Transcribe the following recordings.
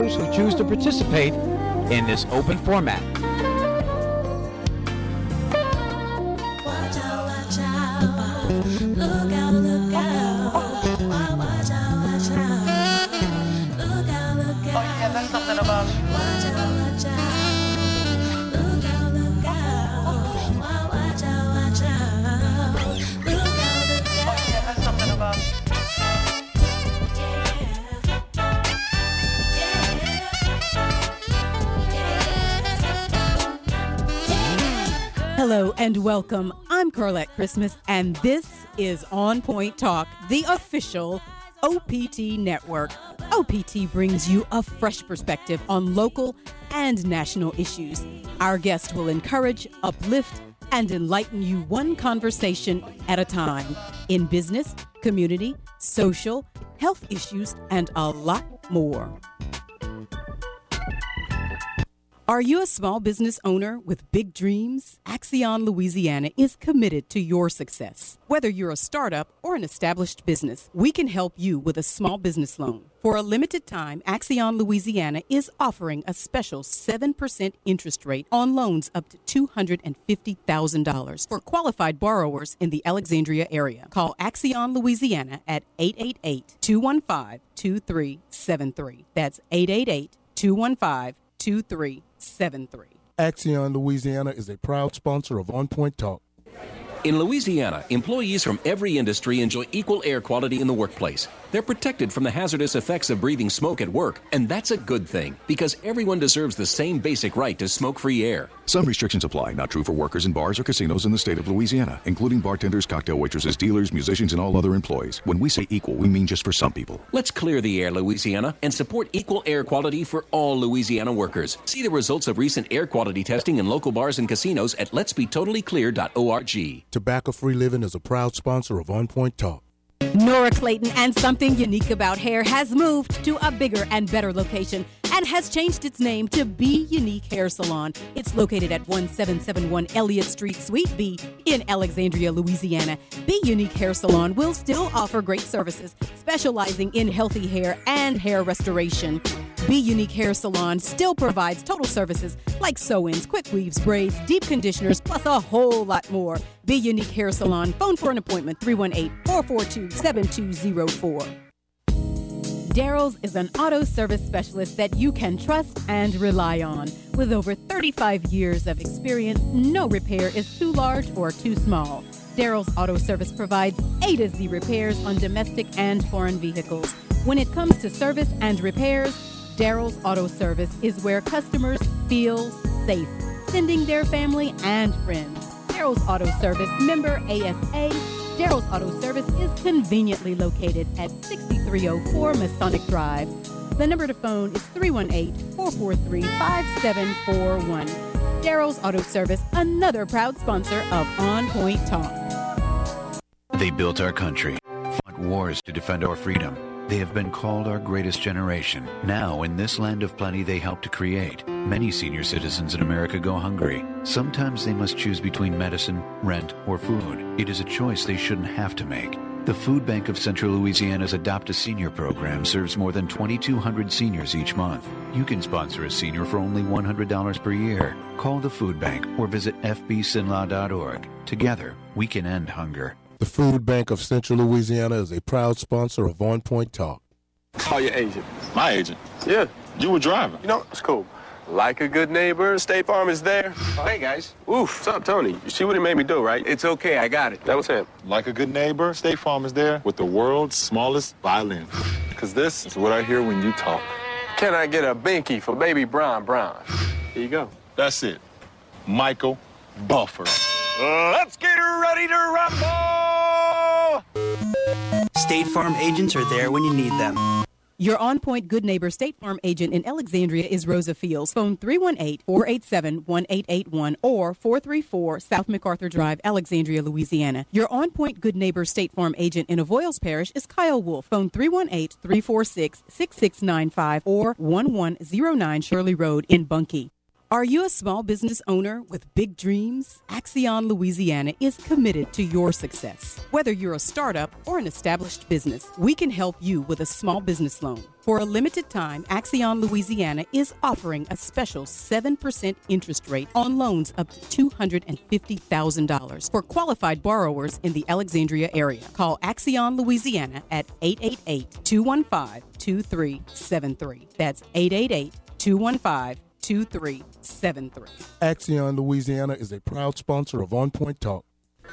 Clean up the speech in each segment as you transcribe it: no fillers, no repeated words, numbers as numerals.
who choose to participate in this open format. Hello and welcome. I'm Carlette Christmas, and this is On Point Talk, the official OPT network. OPT brings you a fresh perspective on local and national issues. Our guest will encourage, uplift, and enlighten you one conversation at a time in business, community, social, health issues, and a lot more. Are you a small business owner with big dreams? Axion Louisiana is committed to your success. Whether you're a startup or an established business, we can help you with a small business loan. For a limited time, Axion Louisiana is offering a special 7% interest rate on loans up to $250,000 for qualified borrowers in the Alexandria area. Call Axion Louisiana at 888-215-2373. That's 888-215-2373. Axion Louisiana is a proud sponsor of On Point Talk. In Louisiana, employees from every industry enjoy equal air quality in the workplace. They're protected from the hazardous effects of breathing smoke at work, and that's a good thing, because everyone deserves the same basic right to smoke-free air. Some restrictions apply, not true for workers in bars or casinos in the state of Louisiana, including bartenders, cocktail waitresses, dealers, musicians, and all other employees. When we say equal, we mean just for some people. Let's clear the air, Louisiana, and support equal air quality for all Louisiana workers. See the results of recent air quality testing in local bars and casinos at letsbetotallyclear.org. Tobacco-Free Living is a proud sponsor of On Point Talk. Nora Clayton and Something Unique About Hair has moved to a bigger and better location and has changed its name to Be Unique Hair Salon. It's located at 1771 Elliott Street, Suite B in Alexandria, Louisiana. Be Unique Hair Salon will still offer great services, specializing in healthy hair and hair restoration. Be Unique Hair Salon still provides total services like sew-ins, quick weaves, braids, deep conditioners, plus a whole lot more. Be Unique Hair Salon. Phone for an appointment, 318-442-7204. Daryl's is an auto service specialist that you can trust and rely on. With over 35 years of experience, no repair is too large or too small. Daryl's Auto Service provides A to Z repairs on domestic and foreign vehicles. When it comes to service and repairs, Daryl's Auto Service is where customers feel safe, sending their family and friends. Daryl's Auto Service, member ASA. Daryl's Auto Service is conveniently located at 6304 Masonic Drive. The number to phone is 318-443-5741. Daryl's Auto Service, another proud sponsor of On Point Talk. They built our country, fought wars to defend our freedom. They have been called our greatest generation. Now, in this land of plenty they help to create, many senior citizens in America go hungry. Sometimes they must choose between medicine, rent, or food. It is a choice they shouldn't have to make. The Food Bank of Central Louisiana's Adopt a Senior program serves more than 2,200 seniors each month. You can sponsor a senior for only $100 per year. Call the Food Bank or visit fbsinlaw.org. Together, we can end hunger. The Food Bank of Central Louisiana is a proud sponsor of On Point Talk. Call your agent. My agent? Yeah. You were driving. You know, it's cool. Like a good neighbor, State Farm is there. Oh, hey, guys. Oof, what's up, Tony? You see what he made me do, right? It's okay, I got it. That was him. Like a good neighbor, State Farm is there with the world's smallest violin. Because this is what I hear when you talk. Can I get a binky for baby Brown? Here you go. That's it. Michael Buffer. Let's get ready to rumble! State Farm agents are there when you need them. Your On Point Good Neighbor State Farm agent in Alexandria is Rosa Fields. Phone 318-487-1881 or 434 South MacArthur Drive, Alexandria, Louisiana. Your On Point Good Neighbor State Farm agent in Avoyles Parish is Kyle Wolf. Phone 318-346-6695 or 1109 Shirley Road in Bunkie. Are you a small business owner with big dreams? Axion Louisiana is committed to your success. Whether you're a startup or an established business, we can help you with a small business loan. For a limited time, Axion Louisiana is offering a special 7% interest rate on loans up to $250,000 for qualified borrowers in the Alexandria area. Call Axion Louisiana at 888-215-2373. That's 888-215-2373. Axion Louisiana is a proud sponsor of On Point Talk.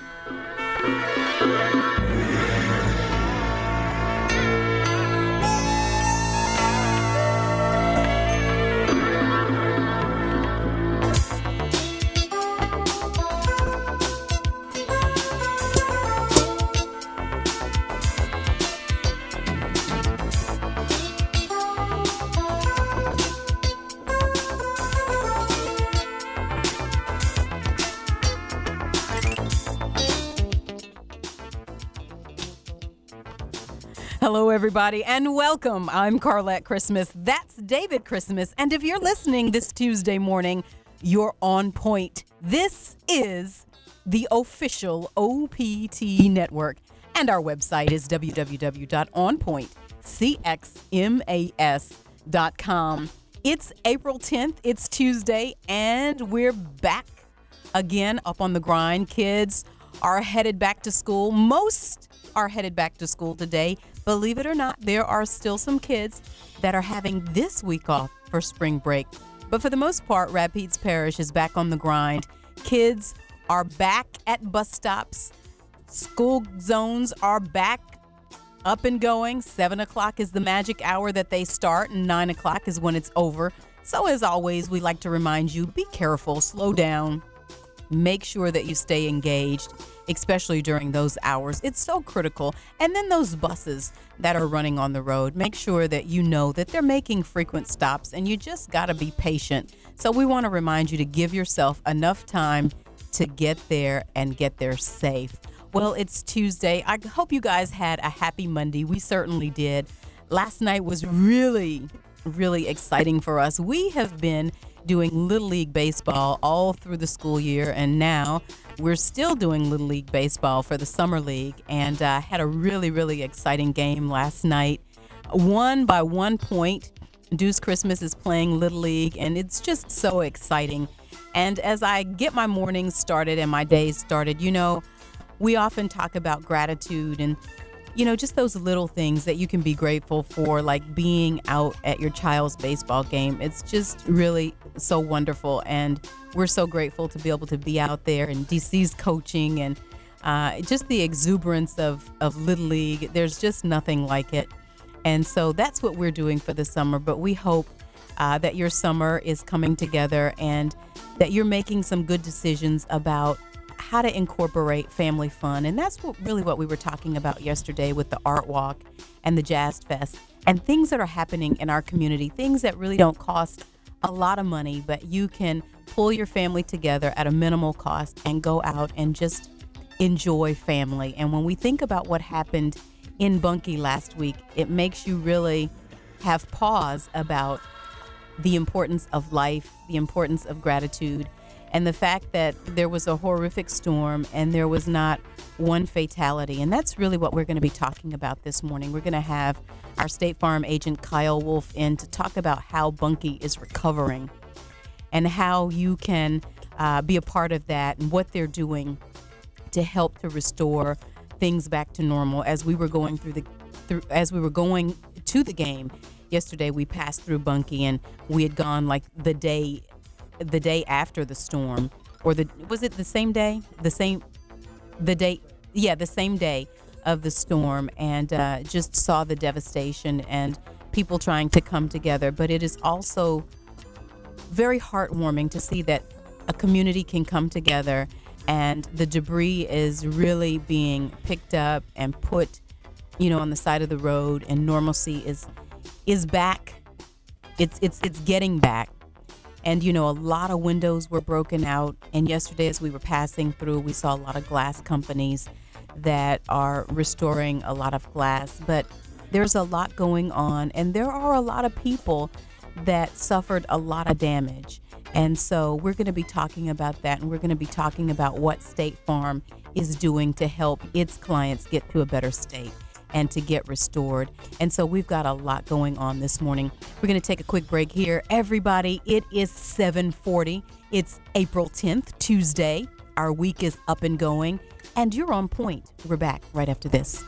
Hello, everybody, and welcome. I'm Carlette Christmas. That's David Christmas. And if you're listening this Tuesday morning, you're on point. This is the official OPT network. And our website is www.onpointcxmas.com. It's April 10th. It's Tuesday, and we're back again up on the grind. Kids are headed back to school. Most are headed back to school today. Believe it or not, there are still some kids that are having this week off for spring break. But for the most part, Rapides Parish is back on the grind. Kids are back at bus stops. School zones are back up and going. 7 o'clock is the magic hour that they start, and 9 o'clock is when it's over. So as always, we like to remind you, be careful, slow down. Make sure that you stay engaged, especially during those hours. It's so critical. And then those buses that are running on the road, make sure that you know that they're making frequent stops, and you just got to be patient. So we want to remind you to give yourself enough time to get there and get there safe. Well, it's Tuesday. I hope you guys had a happy Monday. We certainly did. Last night was really exciting for us. We have been doing Little League Baseball all through the school year, and now we're still doing Little League Baseball for the Summer League, and had a really exciting game last night. Won by 1 point. Deuce Christmas is playing Little League, and it's just so exciting. And as I get my mornings started and my days started, you know, we often talk about gratitude and, you know, just those little things that you can be grateful for, like being out at your child's baseball game. It's just really so wonderful. And we're so grateful to be able to be out there, and DC's coaching and just the exuberance of Little League. There's just nothing like it. And so that's what we're doing for the summer. But we hope that your summer is coming together and that you're making some good decisions about how to incorporate family fun. And that's what we were talking about yesterday with the Art Walk and the Jazz Fest and things that are happening in our community, things that really don't cost a lot of money, but you can pull your family together at a minimal cost and go out and just enjoy family. And when we think about what happened in Bunkie last week, it makes you really have pause about the importance of life, the importance of gratitude, and the fact that there was a horrific storm and there was not one fatality. And that's really what we're going to be talking about this morning. We're going to have our State Farm agent Kyle Wolf in to talk about how Bunkie is recovering and how you can be a part of that and what they're doing to help to restore things back to normal. As we were going to the game yesterday, we passed through Bunkie, and we had gone like the day after the storm, or was it the same day? The same day of the storm, and just saw the devastation and people trying to come together. But it is also very heartwarming to see that a community can come together and the debris is really being picked up and put, on the side of the road, and normalcy is back. It's getting back. And, a lot of windows were broken out. And yesterday, as we were passing through, we saw a lot of glass companies that are restoring a lot of glass. But there's a lot going on. And there are a lot of people that suffered a lot of damage. And so we're going to be talking about that, and we're going to be talking about what State Farm is doing to help its clients get to a better state and to get restored. And so we've got a lot going on this morning. We're going to take a quick break here. Everybody, it is 7:40. It's April 10th, Tuesday. Our week is up and going, and you're on point. We're back right after this.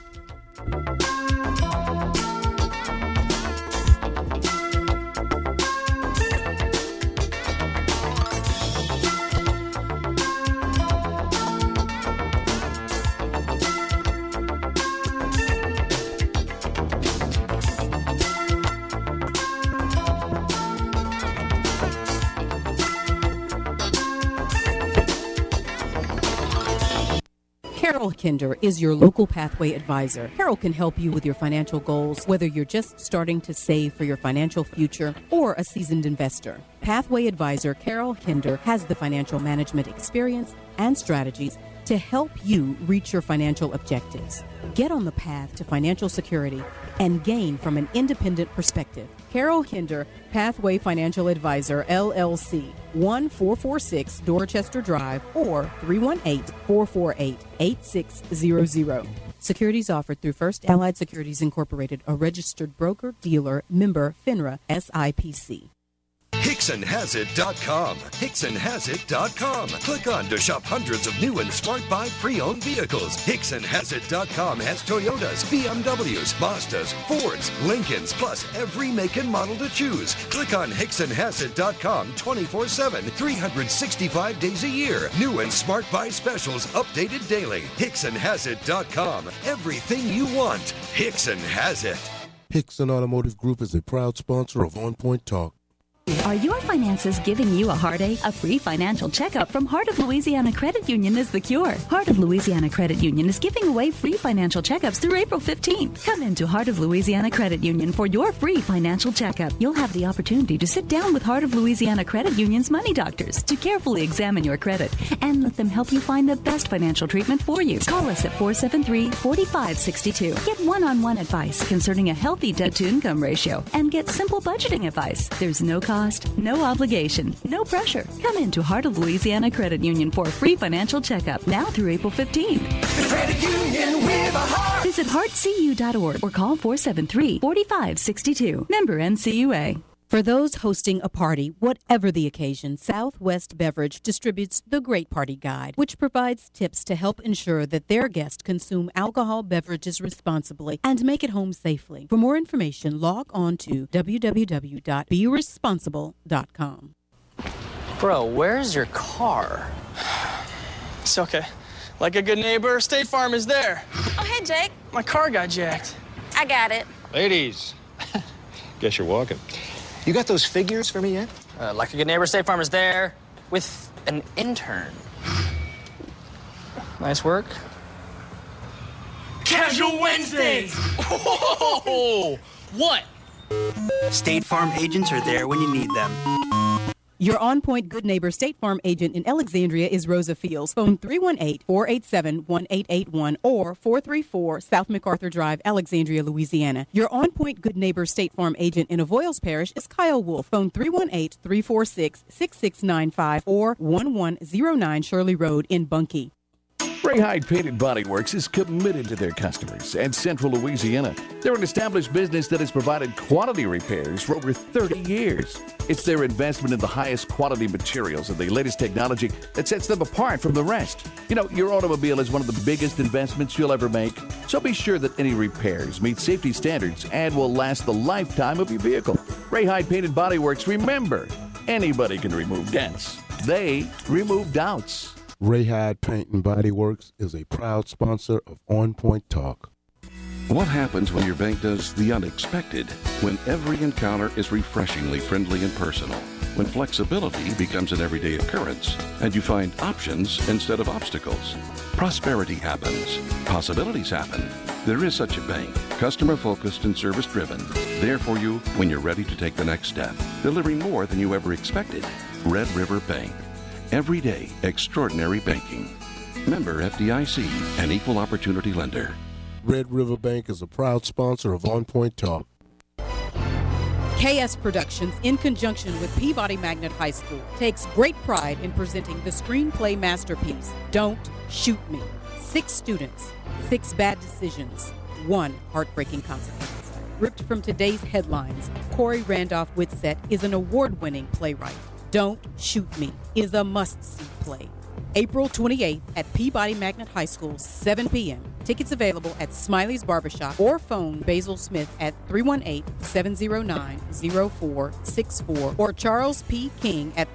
Carol Kinder is your local pathway advisor. Carol can help you with your financial goals, whether you're just starting to save for your financial future or a seasoned investor. Pathway advisor Carol Kinder has the financial management experience and strategies to help you reach your financial objectives. Get on the path to financial security and gain from an independent perspective. Carol Kinder, Pathway Financial Advisor, LLC, 1446 Dorchester Drive, or 318-448-8600. Securities offered through First Allied Securities Incorporated, a registered broker, dealer, member, FINRA, SIPC. HicksonHasIt.com. HicksonHasIt.com. Click on to shop hundreds of new and Smart Buy pre-owned vehicles. HicksonHasIt.com has Toyotas, BMWs, Mazdas, Fords, Lincolns, plus every make and model to choose. Click on HicksonHasIt.com 24/7, 365 days a year. New and Smart Buy specials updated daily. HicksonHasIt.com. Everything you want. Hickson has it. Hickson Automotive Group is a proud sponsor of On Point Talk. Are your finances giving you a heartache? A free financial checkup from Heart of Louisiana Credit Union is the cure. Heart of Louisiana Credit Union is giving away free financial checkups through April 15th. Come into Heart of Louisiana Credit Union for your free financial checkup. You'll have the opportunity to sit down with Heart of Louisiana Credit Union's money doctors to carefully examine your credit and let them help you find the best financial treatment for you. Call us at 473-4562. Get one-on-one advice concerning a healthy debt-to-income ratio and get simple budgeting advice. There's no cost, no obligation, no pressure. Come into Heart of Louisiana Credit Union for a free financial checkup now through April 15th. Credit Union with a heart. Visit heartcu.org or call 473-4562. Member NCUA. For those hosting a party, whatever the occasion, Southwest Beverage distributes the Great Party Guide, which provides tips to help ensure that their guests consume alcohol beverages responsibly and make it home safely. For more information, log on to www.beresponsible.com. Bro, where's your car? It's okay. Like a good neighbor, State Farm is there. Oh, hey, Jake. My car got jacked. I got it. Ladies, guess you're walking. You got those figures for me yet? Like a good neighbor, State Farm is there with an intern. Nice work. Casual Wednesdays! Oh, what? State Farm agents are there when you need them. Your on-point good neighbor State Farm agent in Alexandria is Rosa Fields. Phone 318-487-1881 or 434 South MacArthur Drive, Alexandria, Louisiana. Your on-point good neighbor State Farm agent in Avoyles Parish is Kyle Wolf. Phone 318-346-6695 or 1109 Shirley Road in Bunkie. Ray Hyde Paint and Body Works is committed to their customers and Central Louisiana. They're an established business that has provided quality repairs for over 30 years. It's their investment in the highest quality materials and the latest technology that sets them apart from the rest. You know, your automobile is one of the biggest investments you'll ever make, so be sure that any repairs meet safety standards and will last the lifetime of your vehicle. Ray Hyde Paint and Body Works, remember, anybody can remove dents. They remove doubts. Ray Hyde Paint and Body Works is a proud sponsor of On Point Talk. What happens when your bank does the unexpected? When every encounter is refreshingly friendly and personal? When flexibility becomes an everyday occurrence and you find options instead of obstacles? Prosperity happens. Possibilities happen. There is such a bank, customer-focused and service-driven, there for you when you're ready to take the next step, delivering more than you ever expected. Red River Bank. Everyday extraordinary banking. Member FDIC, an equal opportunity lender. Red River Bank is a proud sponsor of On Point Talk. KS Productions, in conjunction with Peabody Magnet High School, takes great pride in presenting the screenplay masterpiece, Don't Shoot Me. 6 students, 6 bad decisions, 1 heartbreaking consequence. Ripped from today's headlines, Corey Randolph Whitsett is an award-winning playwright. Don't Shoot Me is a must-see play. April 28th at Peabody Magnet High School, 7 p.m. Tickets available at Smiley's Barbershop or phone Basil Smith at 318-709-0464 or Charles P. King at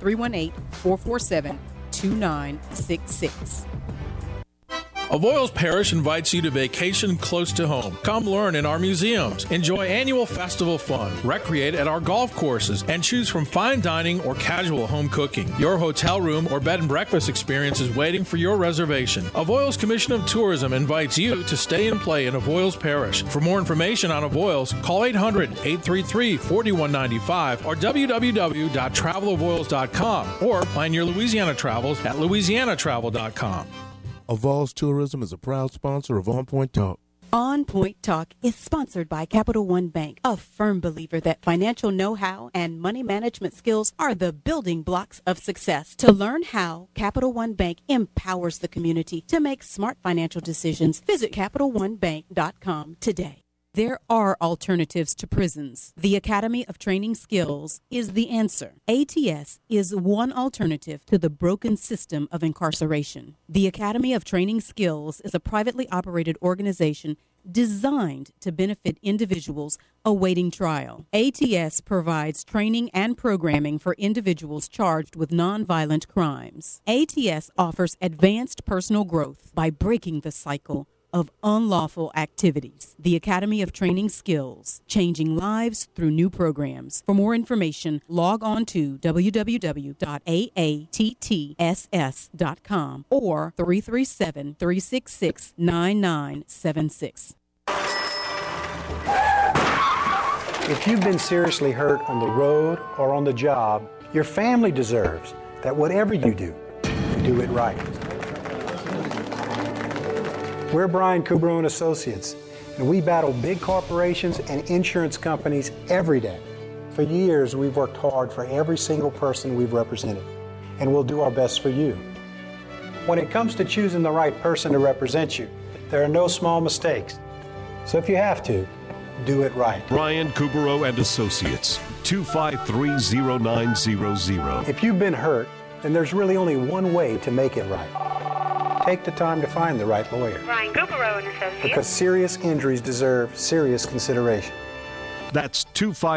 318-447-2966. Avoyles Parish invites you to vacation close to home. Come learn in our museums, enjoy annual festival fun, recreate at our golf courses, and choose from fine dining or casual home cooking. Your hotel room or bed and breakfast experience is waiting for your reservation. Avoyles Commission of Tourism invites you to stay and play in Avoyles Parish. For more information on Avoyles, call 800-833-4195 or www.travelavoyles.com or plan your Louisiana travels at louisianatravel.com. Avoyles Tourism is a proud sponsor of On Point Talk. On Point Talk is sponsored by Capital One Bank, a firm believer that financial know-how and money management skills are the building blocks of success. To learn how Capital One Bank empowers the community to make smart financial decisions, visit CapitalOneBank.com today. There are alternatives to prisons. The Academy of Training Skills is the answer. ATS is one alternative to the broken system of incarceration. The Academy of Training Skills is a privately operated organization designed to benefit individuals awaiting trial. ATS provides training and programming for individuals charged with nonviolent crimes. ATS offers advanced personal growth by breaking the cycle of unlawful activities. The Academy of Training Skills, changing lives through new programs. For more information, log on to www.aatts.com or 337-366-9976. If you've been seriously hurt on the road or on the job, your family deserves that whatever you do it right. We're Brian Kubrow and Associates, and we battle big corporations and insurance companies every day. For years, we've worked hard for every single person we've represented, and we'll do our best for you. When it comes to choosing the right person to represent you, there are no small mistakes. So if you have to, do it right. Brian Kubrow and Associates, 253-0900. If you've been hurt, then there's really only one way to make it right. Take the time to find the right lawyer. Brian Kubrow and Associates. Because serious injuries deserve serious consideration. That's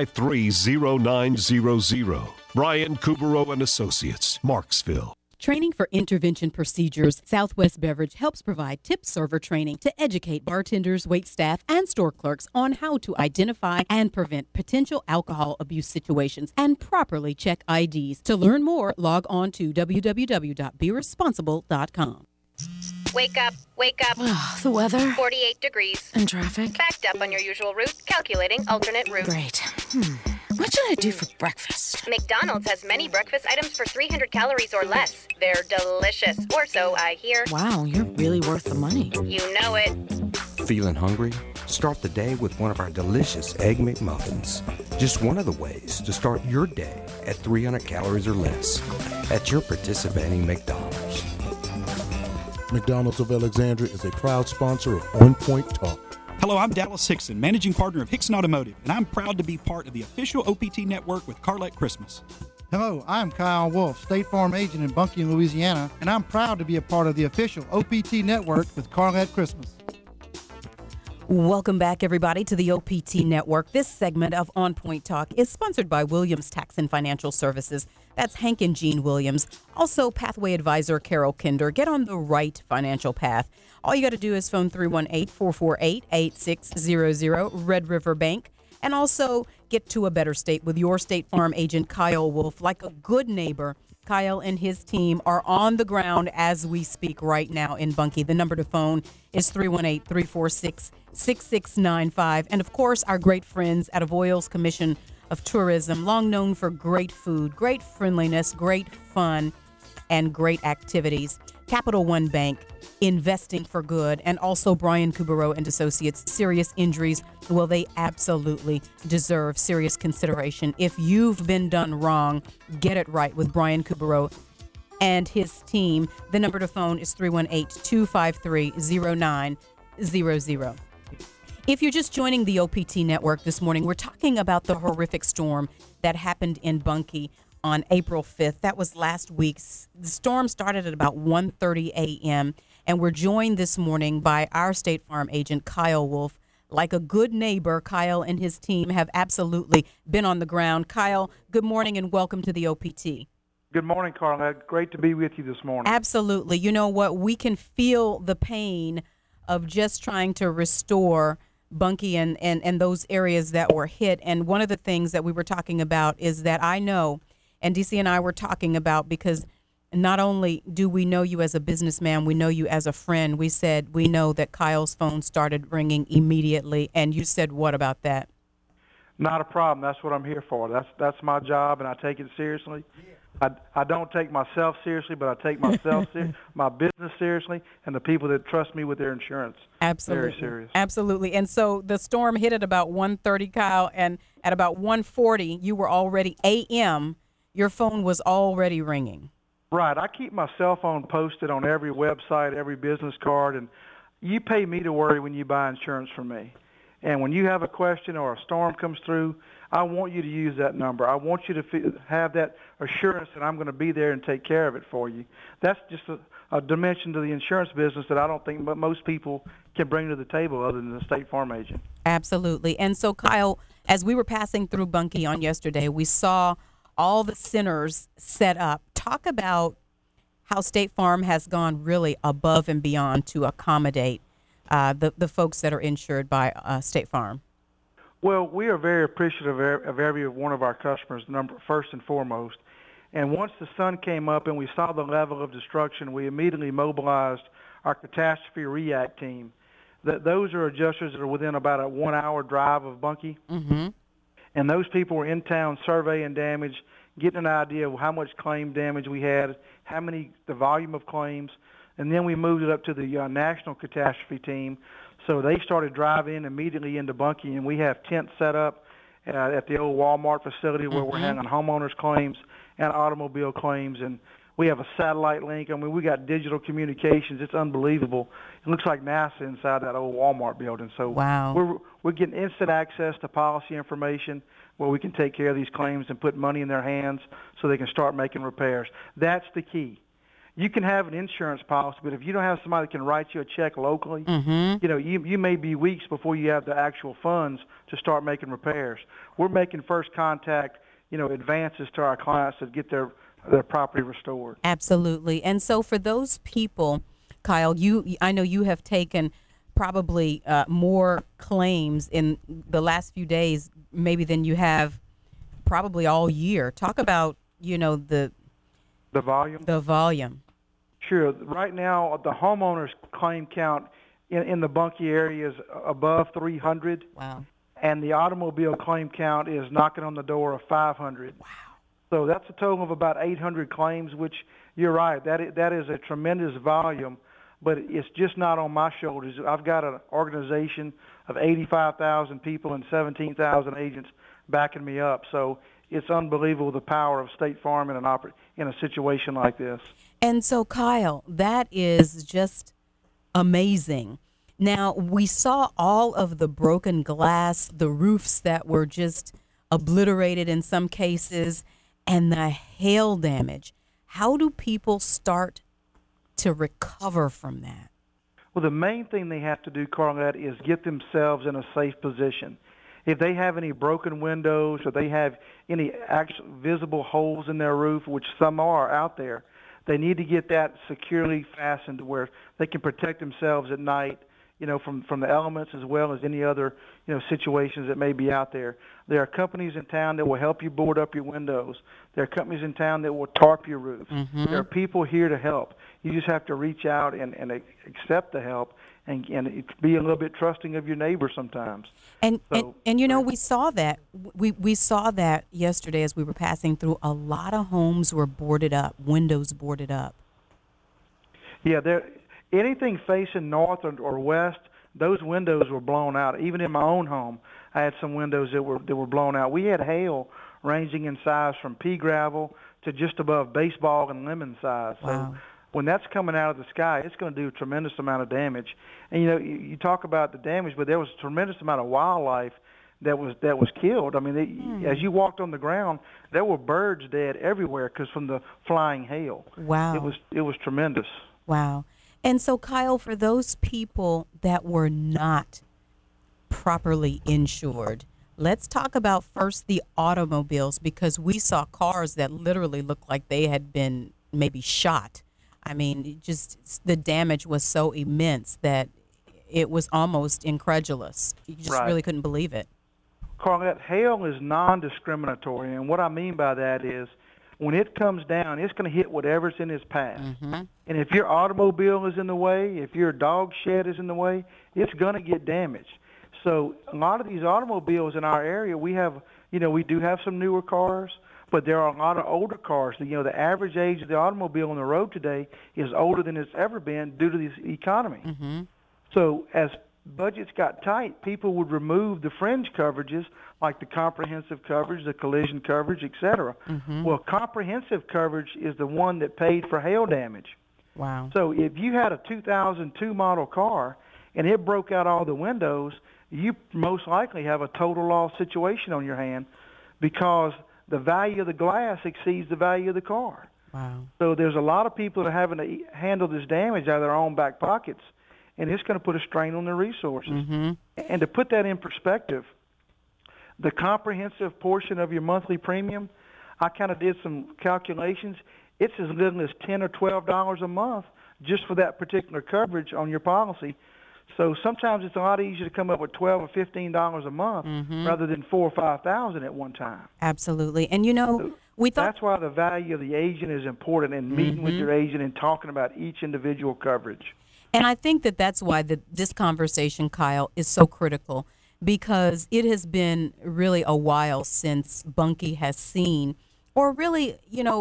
253-0900. Brian Kubrow and Associates, Marksville. Training for Intervention Procedures, Southwest Beverage helps provide tip server training to educate bartenders, waitstaff, and store clerks on how to identify and prevent potential alcohol abuse situations and properly check IDs. To learn more, log on to www.beresponsible.com. Wake up. Oh, the weather. 48 degrees. And traffic. Backed up on your usual route. Calculating alternate route. Great. What should I do for breakfast? McDonald's has many breakfast items for 300 calories or less. They're delicious. Or so I hear. Wow, you're really worth the money. You know it. Feeling hungry? Start the day with one of our delicious Egg McMuffins. Just one of the ways to start your day at 300 calories or less at your participating McDonald's. McDonald's of Alexandria is a proud sponsor of On Point Talk. Hello, I'm Dallas Hickson, managing partner of Hickson Automotive, and I'm proud to be part of the official OPT network with Carlette Christmas. Hello, I'm Kyle Wolf, State Farm agent in Bunkie, Louisiana, and I'm proud to be a part of the official OPT network with Carlette Christmas. Welcome back, everybody, to the OPT Network. This segment of On Point Talk is sponsored by Williams Tax and Financial Services. That's Hank and Jean Williams. Also, Pathway Advisor Carol Kinder. Get on the right financial path. All you got to do is phone 318-448-8600, Red River Bank. And also get to a better state with your State Farm agent, Kyle Wolf. Like a good neighbor, Kyle and his team are on the ground as we speak right now in Bunkie. The number to phone is 318-346-6695. And, of course, our great friends at Avoyles Commission of Tourism, long known for great food, great friendliness, great fun, and great activities. Capital One Bank, Investing for Good, and also Brian Coubereau and Associates, Serious Injuries. Well, they absolutely deserve serious consideration. If you've been done wrong, get it right with Brian Coubereau and his team. The number to phone is 318-253-0900. If you're just joining the OPT network this morning, we're talking about the horrific storm that happened in Bunkie on April 5th. That was last week. The storm started at about 1:30 a.m., and we're joined this morning by our State Farm agent, Kyle Wolf. Like a good neighbor, Kyle and his team have absolutely been on the ground. Kyle, good morning and welcome to the OPT. Good morning, Carla. Great to be with you this morning. Absolutely. You know what? We can feel the pain of just trying to restore Bunkie and those areas that were hit. And one of the things that we were talking about is that I know, and DC and I were talking about, because not only do we know you as a businessman, we know you as a friend. We said we know that Kyle's phone started ringing immediately. And you said, what about that? Not a problem. That's what I'm here for. That's my job, and I take it seriously. I don't take myself seriously, but I take myself my business seriously, and the people that trust me with their insurance. Absolutely. Very serious. Absolutely. And so the storm hit at about 1:30, Kyle, and at about 1:40, you were already a.m., your phone was already ringing. Right. I keep my cell phone posted on every website, every business card, and you pay me to worry when you buy insurance from me. And when you have a question or a storm comes through, I want you to use that number. I want you to have that assurance that I'm going to be there and take care of it for you. That's just a dimension to the insurance business that I don't think most people can bring to the table other than the State Farm agent. Absolutely. And so, Kyle, as we were passing through Bunkie on yesterday, we saw all the centers set up. Talk about how State Farm has gone really above and beyond to accommodate the folks that are insured by State Farm. Well, we are very appreciative of every one of our customers, first and foremost. And once the sun came up and we saw the level of destruction, we immediately mobilized our catastrophe react team. Those are adjusters that are within about a 1-hour drive of Bunkie. Mm-hmm. And those people were in town surveying damage, getting an idea of how much claim damage we had, the volume of claims. And then we moved it up to the national catastrophe team. So they started driving immediately into Bunkie, and we have tents set up at the old Walmart facility where we're handling homeowners claims and automobile claims. And we have a satellite link. I mean, we got digital communications. It's unbelievable. It looks like NASA inside that old Walmart building. So wow. We're getting instant access to policy information where we can take care of these claims and put money in their hands so they can start making repairs. That's the key. You can have an insurance policy, but if you don't have somebody that can write you a check locally, you may be weeks before you have the actual funds to start making repairs. We're making first contact, advances to our clients to get their property restored. Absolutely. And so for those people, Kyle, I know you have taken probably more claims in the last few days, maybe than you have probably all year. Talk about, the volume. The volume. Sure. Right now, the homeowners claim count in the Bunkie area is above 300. Wow. And the automobile claim count is knocking on the door of 500. Wow. So that's a total of about 800 claims, which you're right. That is a tremendous volume, but it's just not on my shoulders. I've got an organization of 85,000 people and 17,000 agents backing me up. So it's unbelievable the power of State Farm in a situation like this. And so, Kyle, that is just amazing. Now, we saw all of the broken glass, the roofs that were just obliterated in some cases, and the hail damage. How do people start to recover from that? Well, the main thing they have to do, Carlette, is get themselves in a safe position. If they have any broken windows or they have any actual visible holes in their roof, which some are out there, they need to get that securely fastened where they can protect themselves at night, from the elements as well as any other, situations that may be out there. There are companies in town that will help you board up your windows. There are companies in town that will tarp your roof. Mm-hmm. There are people here to help. You just have to reach out and accept the help and be a little bit trusting of your neighbor sometimes. And we saw that. We saw that yesterday as we were passing through. A lot of homes were boarded up, windows boarded up. Yeah, anything facing north or west, those windows were blown out. Even in my own home, I had some windows that were blown out. We had hail ranging in size from pea gravel to just above baseball and lemon size. Wow. So when that's coming out of the sky, it's going to do a tremendous amount of damage. And you talk about the damage, but there was a tremendous amount of wildlife that was killed. I mean, as you walked on the ground, there were birds dead everywhere because from the flying hail. Wow. It was tremendous. Wow. And so, Kyle, for those people that were not properly insured, let's talk about first the automobiles, because we saw cars that literally looked like they had been maybe shot. I mean, just the damage was so immense that it was almost incredulous. You just really couldn't believe it. Carlette, hail is non-discriminatory, and what I mean by that is when it comes down, it's going to hit whatever's in its path. Mm-hmm. And if your automobile is in the way, if your dog shed is in the way, it's going to get damaged. So a lot of these automobiles in our area, we do have some newer cars, but there are a lot of older cars. The average age of the automobile on the road today is older than it's ever been due to this economy. Mm-hmm. So as budgets got tight, people would remove the fringe coverages like the comprehensive coverage, the collision coverage, et cetera. Mm-hmm. Well, comprehensive coverage is the one that paid for hail damage. Wow. So if you had a 2002 model car and it broke out all the windows, you most likely have a total loss situation on your hand because the value of the glass exceeds the value of the car. Wow. So there's a lot of people that are having to handle this damage out of their own back pockets, and it's going to put a strain on their resources. Mm-hmm. And to put that in perspective, the comprehensive portion of your monthly premium, I kind of did some calculations. It's as little as $10 or $12 a month just for that particular coverage on your policy. So sometimes it's a lot easier to come up with $12 or $15 a month rather than $4,000 or $5,000 at one time. Absolutely. And we thought that's why the value of the agent is important, and meeting with your agent and talking about each individual coverage. And I think that's why this conversation, Kyle, is so critical, because it has been really a while since Bunkie has seen, or really,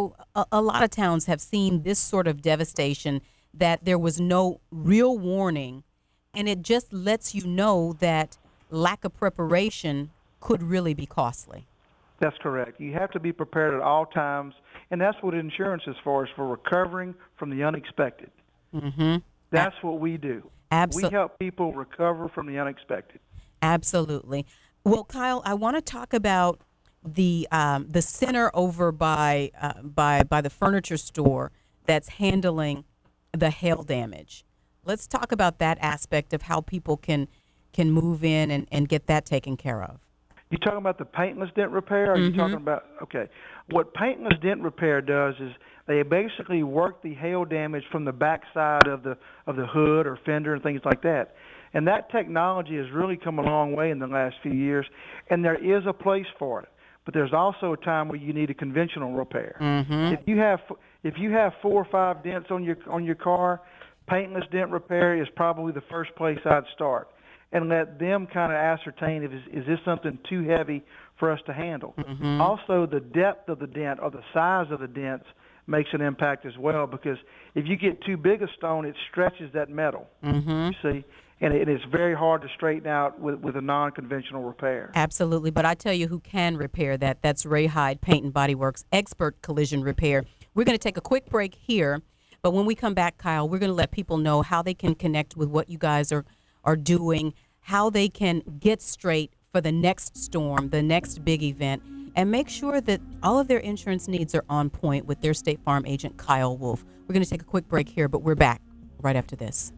a lot of towns have seen this sort of devastation that there was no real warning. And it just lets you know that lack of preparation could really be costly. That's correct. You have to be prepared at all times, and that's what insurance is for recovering from the unexpected. Mm-hmm. That's what we do. We help people recover from the unexpected. Absolutely. Well, Kyle, I want to talk about the center over by the furniture store that's handling the hail damage. Let's talk about that aspect of how people can move in and get that taken care of. You talking about the paintless dent repair? Or are you talking about, okay. What paintless dent repair does is they basically work the hail damage from the backside of the hood or fender and things like that. And that technology has really come a long way in the last few years, and there is a place for it. But there's also a time where you need a conventional repair. Mm-hmm. If you have 4 or 5 dents on your car, paintless dent repair is probably the first place I'd start, and let them kind of ascertain is this something too heavy for us to handle. Mm-hmm. Also, the depth of the dent or the size of the dents makes an impact as well, because if you get too big a stone, it stretches that metal. Mm-hmm. You see, and it's very hard to straighten out with a non-conventional repair. Absolutely, but I tell you who can repair that. That's Ray Hyde Paint and Body Works, expert collision repair. We're going to take a quick break here, but when we come back, Kyle, we're going to let people know how they can connect with what you guys are doing, how they can get straight for the next storm, the next big event, and make sure that all of their insurance needs are on point with their State Farm agent, Kyle Wolf. We're going to take a quick break here, but we're back right after this.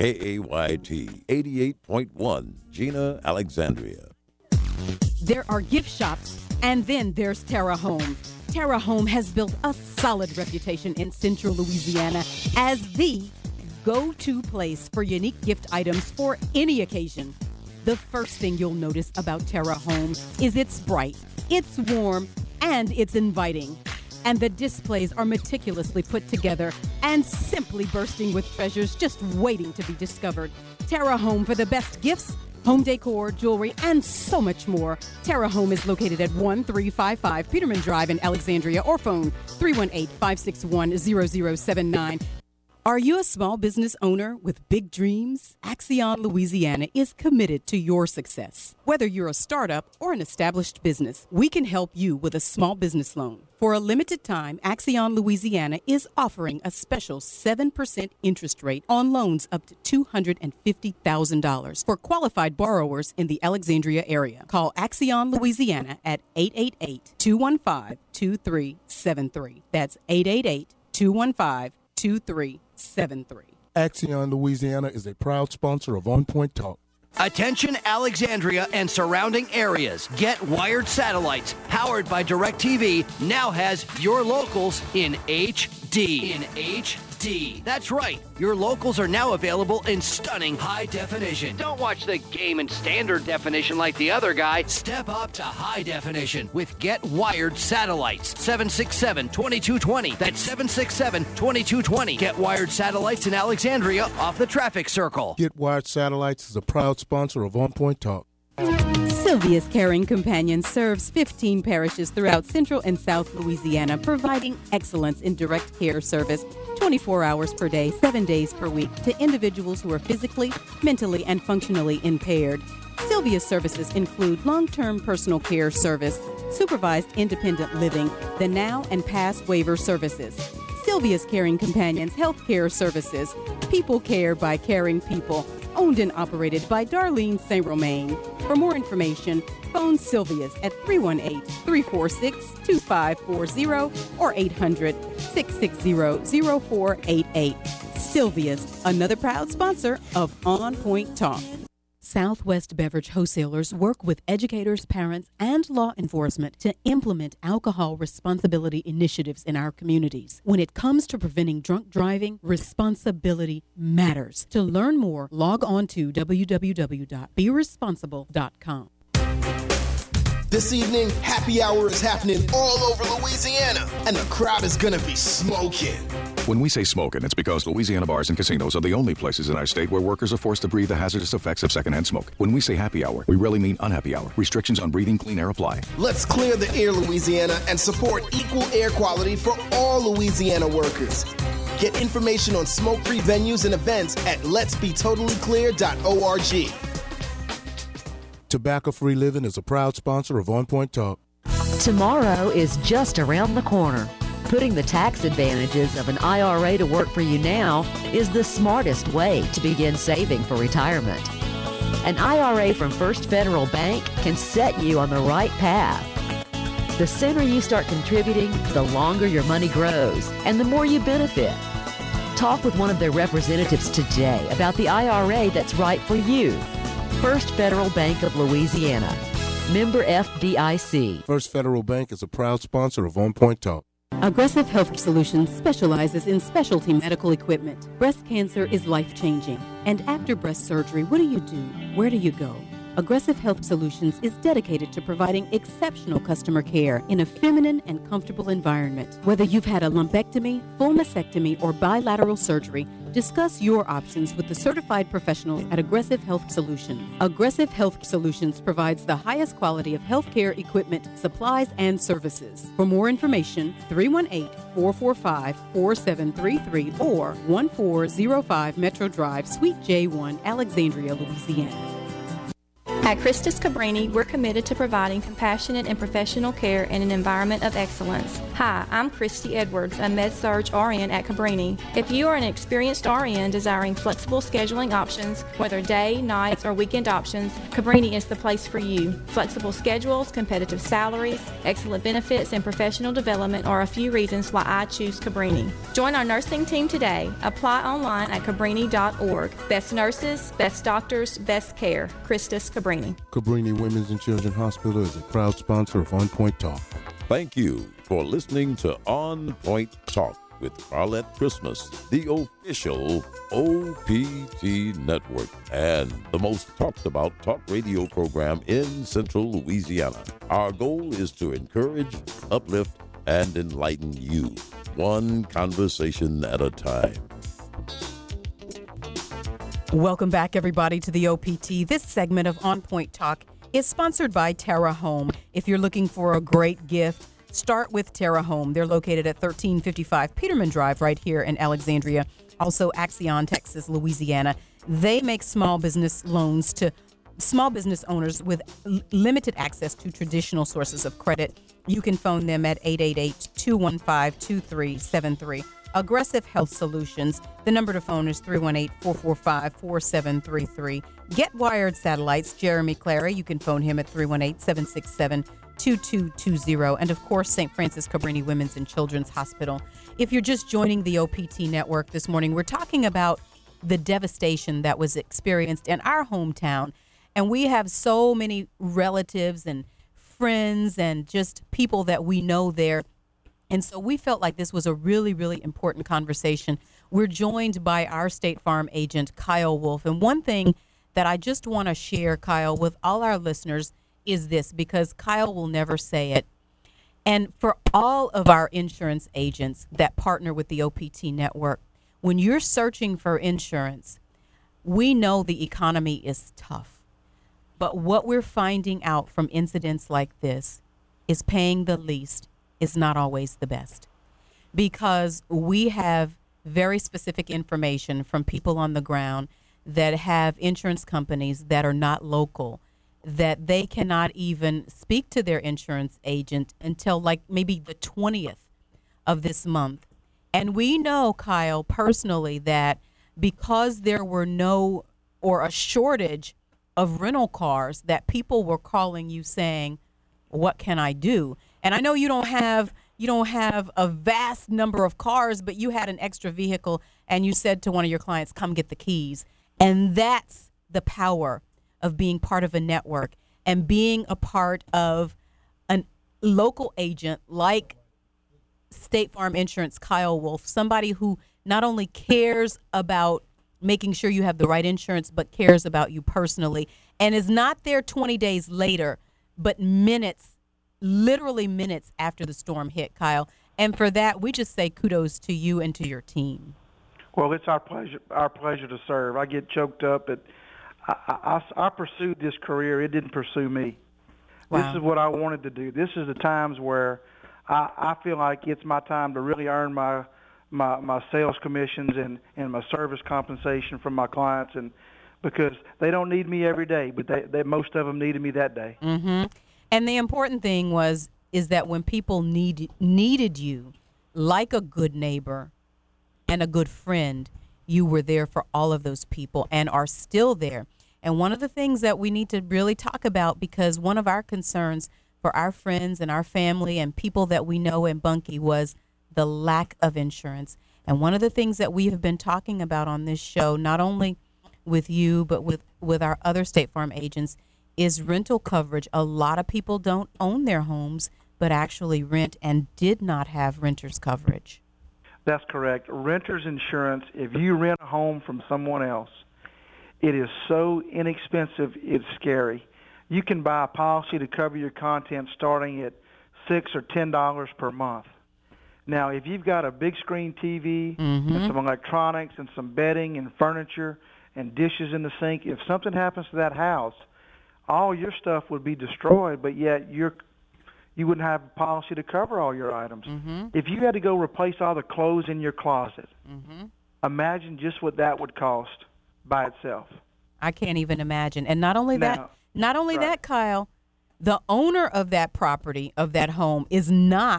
KAYT 88.1, Gina, Alexandria. There are gift shops, and then there's Terra Home. Terra Home has built a solid reputation in Central Louisiana as the go-to place for unique gift items for any occasion. The first thing you'll notice about Terra Home is it's bright, it's warm, and it's inviting. And the displays are meticulously put together and simply bursting with treasures just waiting to be discovered. Terra Home for the best gifts, home decor, jewelry, and so much more. Terra Home is located at 1355 Peterman Drive in Alexandria, or phone 318-561-0079. Are you a small business owner with big dreams? Axion Louisiana is committed to your success. Whether you're a startup or an established business, we can help you with a small business loan. For a limited time, Axion Louisiana is offering a special 7% interest rate on loans up to $250,000 for qualified borrowers in the Alexandria area. Call Axion Louisiana at 888-215-2373. That's 888-215-2373. Axion Louisiana is a proud sponsor of On Point Talk. Attention Alexandria and surrounding areas. Get Wired Satellites, powered by DirecTV, now has your locals in HD. In HD. That's right. Your locals are now available in stunning high definition. Don't watch the game in standard definition like the other guy. Step up to high definition with Get Wired Satellites. 767-2220. That's 767-2220. Get Wired Satellites in Alexandria off the traffic circle. Get Wired Satellites is a proud sponsor of On Point Talk. Sylvia's Caring Companion serves 15 parishes throughout Central and South Louisiana, providing excellence in direct care service 24 hours per day, 7 days per week to individuals who are physically, mentally, and functionally impaired. Sylvia's services include long-term personal care service, supervised independent living, the now and past waiver services. Sylvia's Caring Companions Health Care Services, people care by caring people, owned and operated by Darlene St. Romain. For more information, phone Sylvia's at 318-346-2540 or 800-660-0488. Sylvia's, another proud sponsor of On Point Talk. Southwest Beverage Wholesalers work with educators, parents, and law enforcement to implement alcohol responsibility initiatives in our communities. When it comes to preventing drunk driving, responsibility matters. To learn more, log on to www.beresponsible.com. This evening, happy hour is happening all over Louisiana, and the crowd is gonna be smoking. When we say smoking, it's because Louisiana bars and casinos are the only places in our state where workers are forced to breathe the hazardous effects of secondhand smoke. When we say happy hour, we really mean unhappy hour. Restrictions on breathing clean air apply. Let's clear the air, Louisiana, and support equal air quality for all Louisiana workers. Get information on smoke-free venues and events at letsbetotallyclear.org. Tobacco-free living is a proud sponsor of On Point Talk. Tomorrow is just around the corner. Putting the tax advantages of an IRA to work for you now is the smartest way to begin saving for retirement. An IRA from First Federal Bank can set you on the right path. The sooner you start contributing, the longer your money grows and the more you benefit. Talk with one of their representatives today about the IRA that's right for you. First Federal Bank of Louisiana. Member FDIC. First Federal Bank is a proud sponsor of On Point Talk. Aggressive Health Solutions specializes in specialty medical equipment. Breast cancer is life-changing. And after breast surgery, what do you do? Where do you go? Aggressive Health Solutions is dedicated to providing exceptional customer care in a feminine and comfortable environment. Whether you've had a lumpectomy, full mastectomy, or bilateral surgery, discuss your options with the certified professionals at Aggressive Health Solutions. Aggressive Health Solutions provides the highest quality of healthcare equipment, supplies, and services. For more information, 318-445-4733 or 1405 Metro Drive, Suite J1, Alexandria, Louisiana. At Christus Cabrini, we're committed to providing compassionate and professional care in an environment of excellence. Hi, I'm Christy Edwards, a Med-Surg RN at Cabrini. If you are an experienced RN desiring flexible scheduling options, whether day, nights, or weekend options, Cabrini is the place for you. Flexible schedules, competitive salaries, excellent benefits, and professional development are a few reasons why I choose Cabrini. Join our nursing team today. Apply online at Cabrini.org. Best nurses, best doctors, best care. Christus Cabrini. Cabrini Women's and Children's Hospital is a proud sponsor of On Point Talk. Thank you for listening to On Point Talk with Carlette Christmas, the official OPT network and the most talked about talk radio program in Central Louisiana. Our goal is to encourage, uplift, and enlighten you, one conversation at a time. Welcome back, everybody, to the OPT. This segment of On Point Talk is sponsored by Terra Home. If you're looking for a great gift, start with Terra Home. They're located at 1355 Peterman Drive right here in Alexandria. Also, Axion, Texas, Louisiana. They make small business loans to small business owners with limited access to traditional sources of credit. You can phone them at 888-215-2373. Aggressive Health Solutions. The number to phone is 318-445-4733. Get Wired Satellites. Jeremy Clary. You can phone him at 318-767-2220. And, of course, St. Francis Cabrini Women's and Children's Hospital. If you're just joining the OPT network this morning, we're talking about the devastation that was experienced in our hometown. And we have so many relatives and friends and just people that we know there. And so we felt like this was a really, really important conversation. We're joined by our State Farm agent, Kyle Wolf. And one thing that I just want to share, Kyle, with all our listeners is this, because Kyle will never say it. And for all of our insurance agents that partner with the OPT network, when you're searching for insurance, we know the economy is tough. But what we're finding out from incidents like this is paying the least is not always the best, because we have very specific information from people on the ground that have insurance companies that are not local, that they cannot even speak to their insurance agent until like maybe the 20th of this month. And we know, Kyle, personally, that because there were no or a shortage of rental cars, that people were calling you saying, what can I do? And I know you don't have a vast number of cars, but you had an extra vehicle and you said to one of your clients, come get the keys. And that's the power of being part of a network and being a part of a local agent like State Farm Insurance, Kyle Wolf, somebody who not only cares about making sure you have the right insurance, but cares about you personally and is not there 20 days later, but literally minutes after the storm hit, Kyle. And for that, we just say kudos to you and to your team. Well, it's our pleasure to serve. I get choked up. I pursued this career. It didn't pursue me. Wow. This is what I wanted to do. This is the times where I feel like it's my time to really earn my sales commissions and my service compensation from my clients, and because they don't need me every day, but they most of them needed me that day. Mm-hmm. And the important thing is that when people needed you, like a good neighbor and a good friend, you were there for all of those people and are still there. And one of the things that we need to really talk about, because one of our concerns for our friends and our family and people that we know in Bunkie was the lack of insurance. And one of the things that we have been talking about on this show, not only with you, but with our other State Farm agents, is rental coverage. A lot of people don't own their homes, but actually rent and did not have renter's coverage. That's correct. Renter's insurance, if you rent a home from someone else, it is so inexpensive, it's scary. You can buy a policy to cover your contents starting at $6 or $10 per month. Now, if you've got a big screen TV and some electronics and some bedding and furniture and dishes in the sink, if something happens to that house, all your stuff would be destroyed, but yet you wouldn't have a policy to cover all your items. If you had to go replace all the clothes in your closet, imagine just what that would cost by itself. I can't even imagine. And not only that, Kyle, the owner of that property, of that home, is not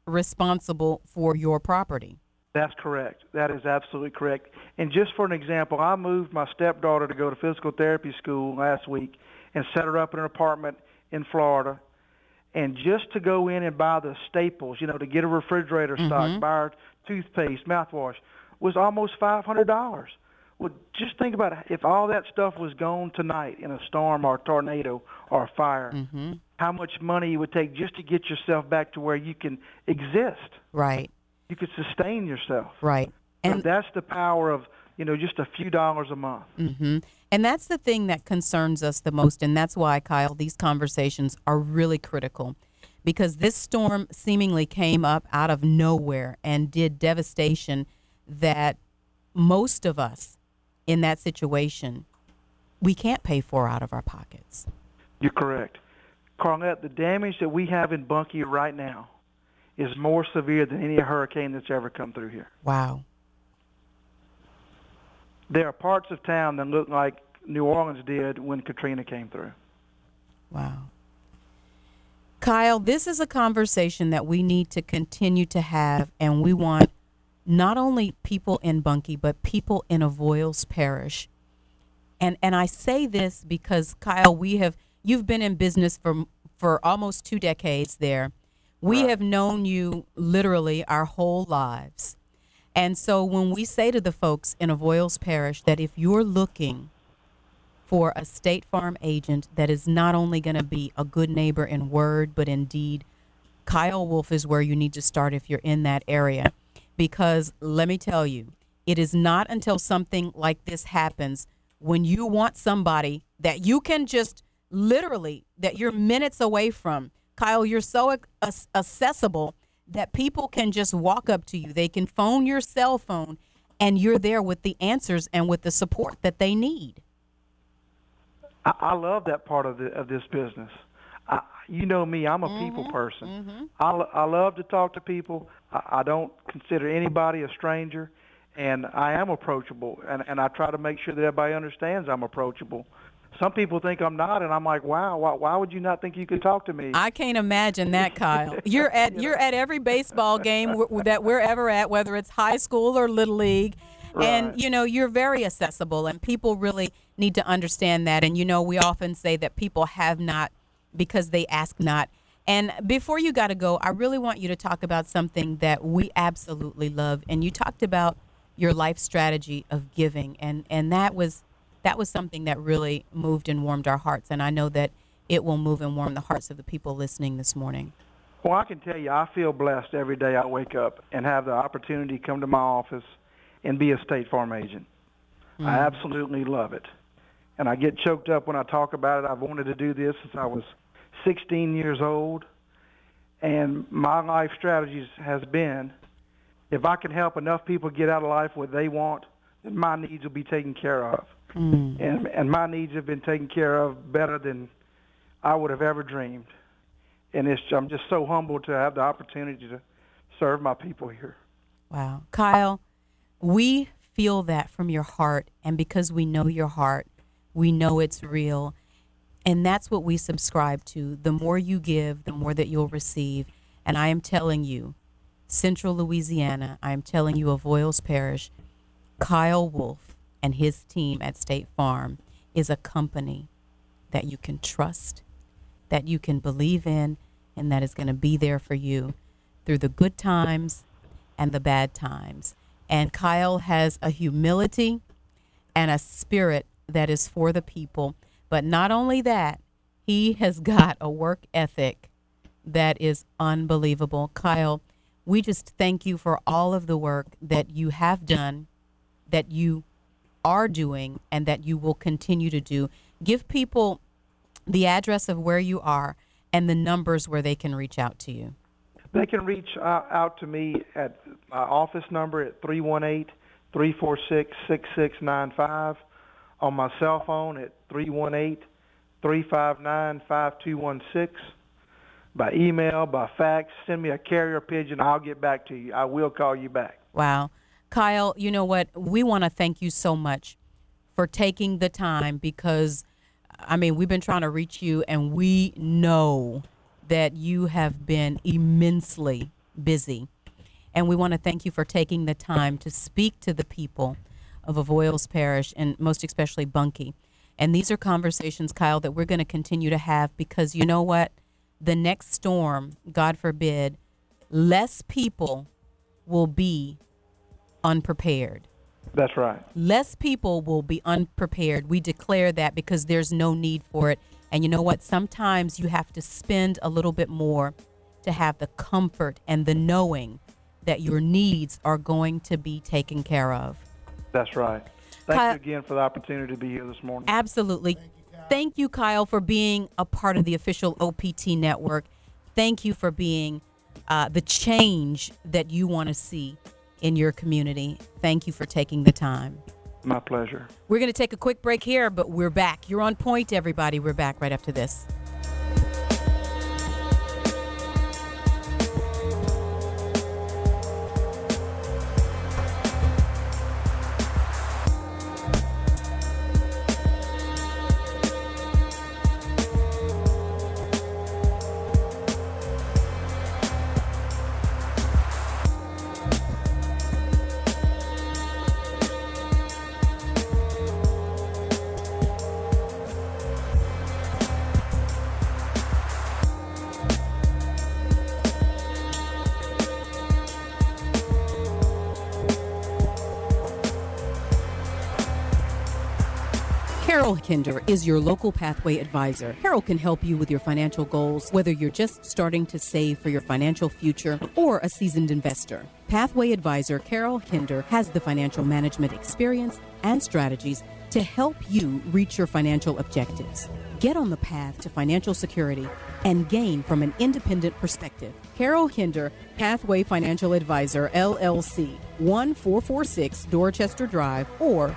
responsible for your property. That's correct. That is absolutely correct. And just for an example, I moved my stepdaughter to go to physical therapy school last week and set her up in an apartment in Florida. And just to go in and buy the staples, to get a refrigerator stock, buy her toothpaste, mouthwash, was almost $500. Well, just think about it. If all that stuff was gone tonight in a storm or a tornado or a fire, how much money it would take just to get yourself back to where you can exist. Right. You could sustain yourself. Right. And that's the power of, just a few dollars a month. And that's the thing that concerns us the most. And that's why, Kyle, these conversations are really critical, because this storm seemingly came up out of nowhere and did devastation that most of us in that situation, we can't pay for out of our pockets. You're correct. Carlette, the damage that we have in Bunkie right now is more severe than any hurricane that's ever come through here. Wow. There are parts of town that look like New Orleans did when Katrina came through. Wow. Kyle, this is a conversation that we need to continue to have, and we want not only people in Bunkie, but people in Avoyelles Parish. And I say this because, Kyle, you've been in business for almost 2 decades there. We have known you literally our whole lives. And so when we say to the folks in Avoyelles Parish that if you're looking for a State Farm agent that is not only going to be a good neighbor in word, but in deed, Kyle Wolf is where you need to start if you're in that area. Because let me tell you, it is not until something like this happens when you want somebody that you can just literally, that you're minutes away from. Kyle, you're so accessible that people can just walk up to you. They can phone your cell phone, and you're there with the answers and with the support that they need. I love that part of this business. You know me, I'm a people person. I love to talk to people. I don't consider anybody a stranger, and I am approachable, and I try to make sure that everybody understands I'm approachable. Some people think I'm not, and I'm like, wow, why would you not think you could talk to me? I can't imagine that, Kyle. You're at every baseball game that we're ever at, whether it's high school or little league. Right. And, you're very accessible, and people really need to understand that. And, we often say that people have not because they ask not. And before you got to go, I really want you to talk about something that we absolutely love. And you talked about your life strategy of giving, and that was something that really moved and warmed our hearts. And I know that it will move and warm the hearts of the people listening this morning. Well, I can tell you, I feel blessed every day I wake up and have the opportunity to come to my office and be a State Farm agent. I absolutely love it. And I get choked up when I talk about it. I've wanted to do this since I was 16 years old. And my life strategy has been, if I can help enough people get out of life what they want, then my needs will be taken care of. And my needs have been taken care of better than I would have ever dreamed. And I'm just so humbled to have the opportunity to serve my people here. Wow. Kyle, we feel that from your heart, and because we know your heart, we know it's real, and that's what we subscribe to. The more you give, the more that you'll receive. And I am telling you, Central Louisiana, I am telling you, Avoyelles Parish, Kyle Wolf and his team at State Farm is a company that you can trust, that you can believe in, and that is going to be there for you through the good times and the bad times. And Kyle has a humility and a spirit that is for the people. But not only that, he has got a work ethic that is unbelievable. Kyle, we just thank you for all of the work that you have done, that you are doing, and that you will continue to do. Give people the address of where you are and the numbers where they can reach out to you. They can reach out to me at my office number at 318-346-6695, on my cell phone at 318-359-5216, by email, by fax. Send me a carrier pigeon. I'll get back to you. I will call you back. Wow. Kyle, you know what? We want to thank you so much for taking the time, because, we've been trying to reach you, and we know that you have been immensely busy. And we want to thank you for taking the time to speak to the people of Avoyelles Parish, and most especially Bunkie. And these are conversations, Kyle, that we're going to continue to have, because you know what? The next storm, God forbid, less people will be unprepared. That's right. Less people will be unprepared. We declare that because there's no need for it. And you know what? Sometimes you have to spend a little bit more to have the comfort and the knowing that your needs are going to be taken care of. That's right. Thank you again for the opportunity to be here this morning. Absolutely. Thank you, Kyle, for being a part of the official OPT network. Thank you for being the change that you want to see in your community. Thank you for taking the time. My pleasure. We're going to take a quick break here, but we're back. You're on point, everybody. We're back right after this. Carol Kinder is your local pathway advisor. Carol can help you with your financial goals, whether you're just starting to save for your financial future or a seasoned investor. Pathway advisor Carol Kinder has the financial management experience and strategies to help you reach your financial objectives. Get on the path to financial security and gain from an independent perspective. Carol Kinder, Pathway Financial Advisor, LLC, 1446 Dorchester Drive, or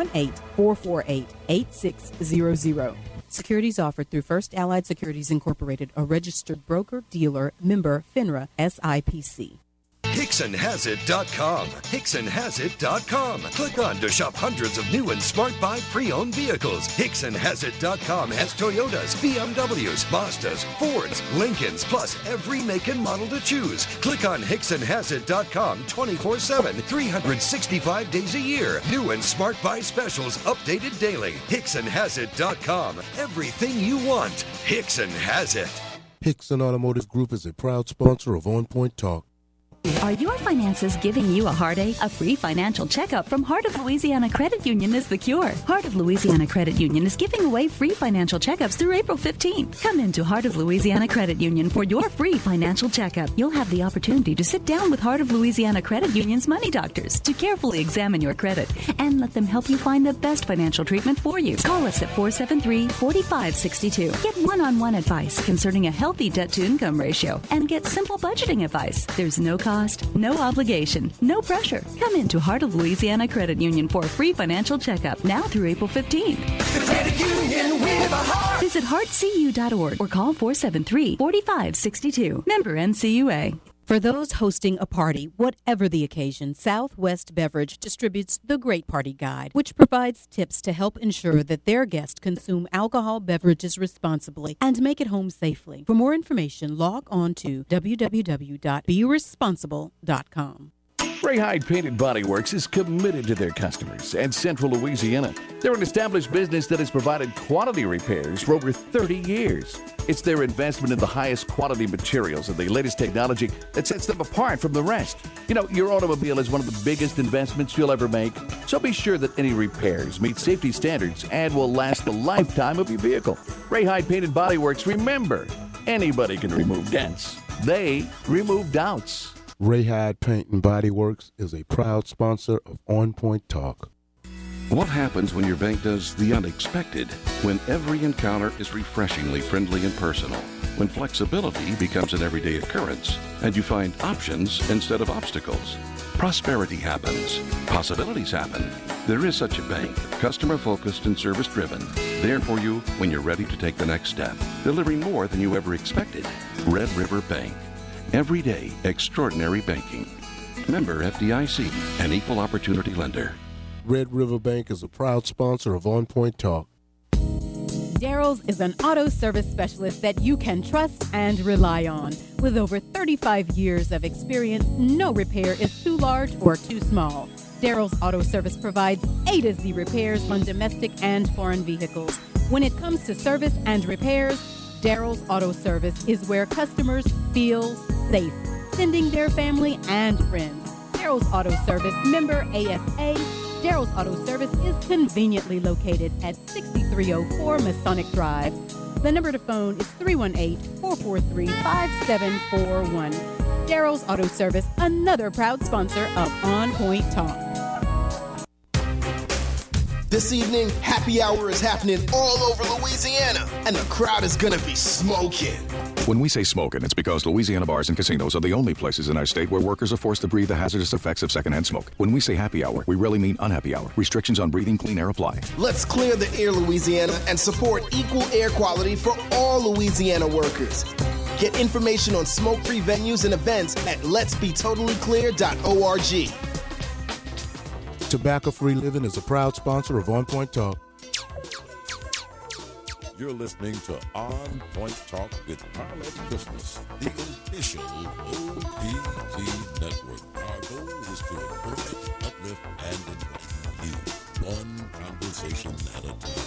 318-448-8600. Securities offered through First Allied Securities Incorporated, a registered broker-dealer, member FINRA, SIPC. HicksonHasIt.com. HicksonHasIt.com. Click on to shop hundreds of new and Smart Buy pre-owned vehicles. HicksonHasIt.com has Toyotas, BMWs, Mazdas, Fords, Lincolns, plus every make and model to choose. Click on HicksonHasIt.com 24/7, 365 days a year. New and Smart Buy specials updated daily. HicksonHasIt.com. Everything you want. Hickson has it. Hickson Automotive Group is a proud sponsor of On Point Talk. Are your finances giving you a heartache? A free financial checkup from Heart of Louisiana Credit Union is the cure. Heart of Louisiana Credit Union is giving away free financial checkups through April 15th. Come into Heart of Louisiana Credit Union for your free financial checkup. You'll have the opportunity to sit down with Heart of Louisiana Credit Union's money doctors to carefully examine your credit and let them help you find the best financial treatment for you. Call us at 473-4562. Get one-on-one advice concerning a healthy debt-to-income ratio and get simple budgeting advice. There's no cost, no obligation, no pressure. Come into Heart of Louisiana Credit Union for a free financial checkup now through April 15th. The Credit Union with a heart. Visit heartcu.org or call 473-4562. Member NCUA. For those hosting a party, whatever the occasion, Southwest Beverage distributes the Great Party Guide, which provides tips to help ensure that their guests consume alcohol beverages responsibly and make it home safely. For more information, log on to www.beresponsible.com. Ray Hyde Painted Body Works is committed to their customers and Central Louisiana. They're an established business that has provided quality repairs for over 30 years. It's their investment in the highest quality materials and the latest technology that sets them apart from the rest. You know, your automobile is one of the biggest investments you'll ever make, so be sure that any repairs meet safety standards and will last the lifetime of your vehicle. Ray Hyde Painted Body Works, remember, anybody can remove dents. They remove doubts. Ray Hyde Paint and Body Works is a proud sponsor of On Point Talk. What happens when your bank does the unexpected? When every encounter is refreshingly friendly and personal. When flexibility becomes an everyday occurrence and you find options instead of obstacles. Prosperity happens. Possibilities happen. There is such a bank, customer-focused and service-driven. There for you when you're ready to take the next step. Delivering more than you ever expected. Red River Bank. Everyday extraordinary banking. Member FDIC, an equal opportunity lender. Red River Bank is a proud sponsor of On Point Talk. Daryl's is an auto service specialist that you can trust and rely on. With over 35 years of experience, no repair is too large or too small. Daryl's Auto Service provides A to Z repairs on domestic and foreign vehicles. When it comes to service and repairs, Daryl's Auto Service is where customers feel safe, sending their family and friends. Daryl's Auto Service, member ASA. Daryl's Auto Service is conveniently located at 6304 Masonic Drive. The number to phone is 318-443-5741. Daryl's Auto Service, another proud sponsor of On Point Talk. This evening, happy hour is happening all over Louisiana, and the crowd is gonna be smoking. When we say smoking, it's because Louisiana bars and casinos are the only places in our state where workers are forced to breathe the hazardous effects of secondhand smoke. When we say happy hour, we really mean unhappy hour. Restrictions on breathing clean air apply. Let's clear the air, Louisiana, and support equal air quality for all Louisiana workers. Get information on smoke-free venues and events at letsbetotallyclear.org. Tobacco-free living is a proud sponsor of On Point Talk. You're listening to On Point Talk with Carlette Christmas, the official OPT network. Our goal is to encourage, uplift, and enlighten you, one conversation at a time.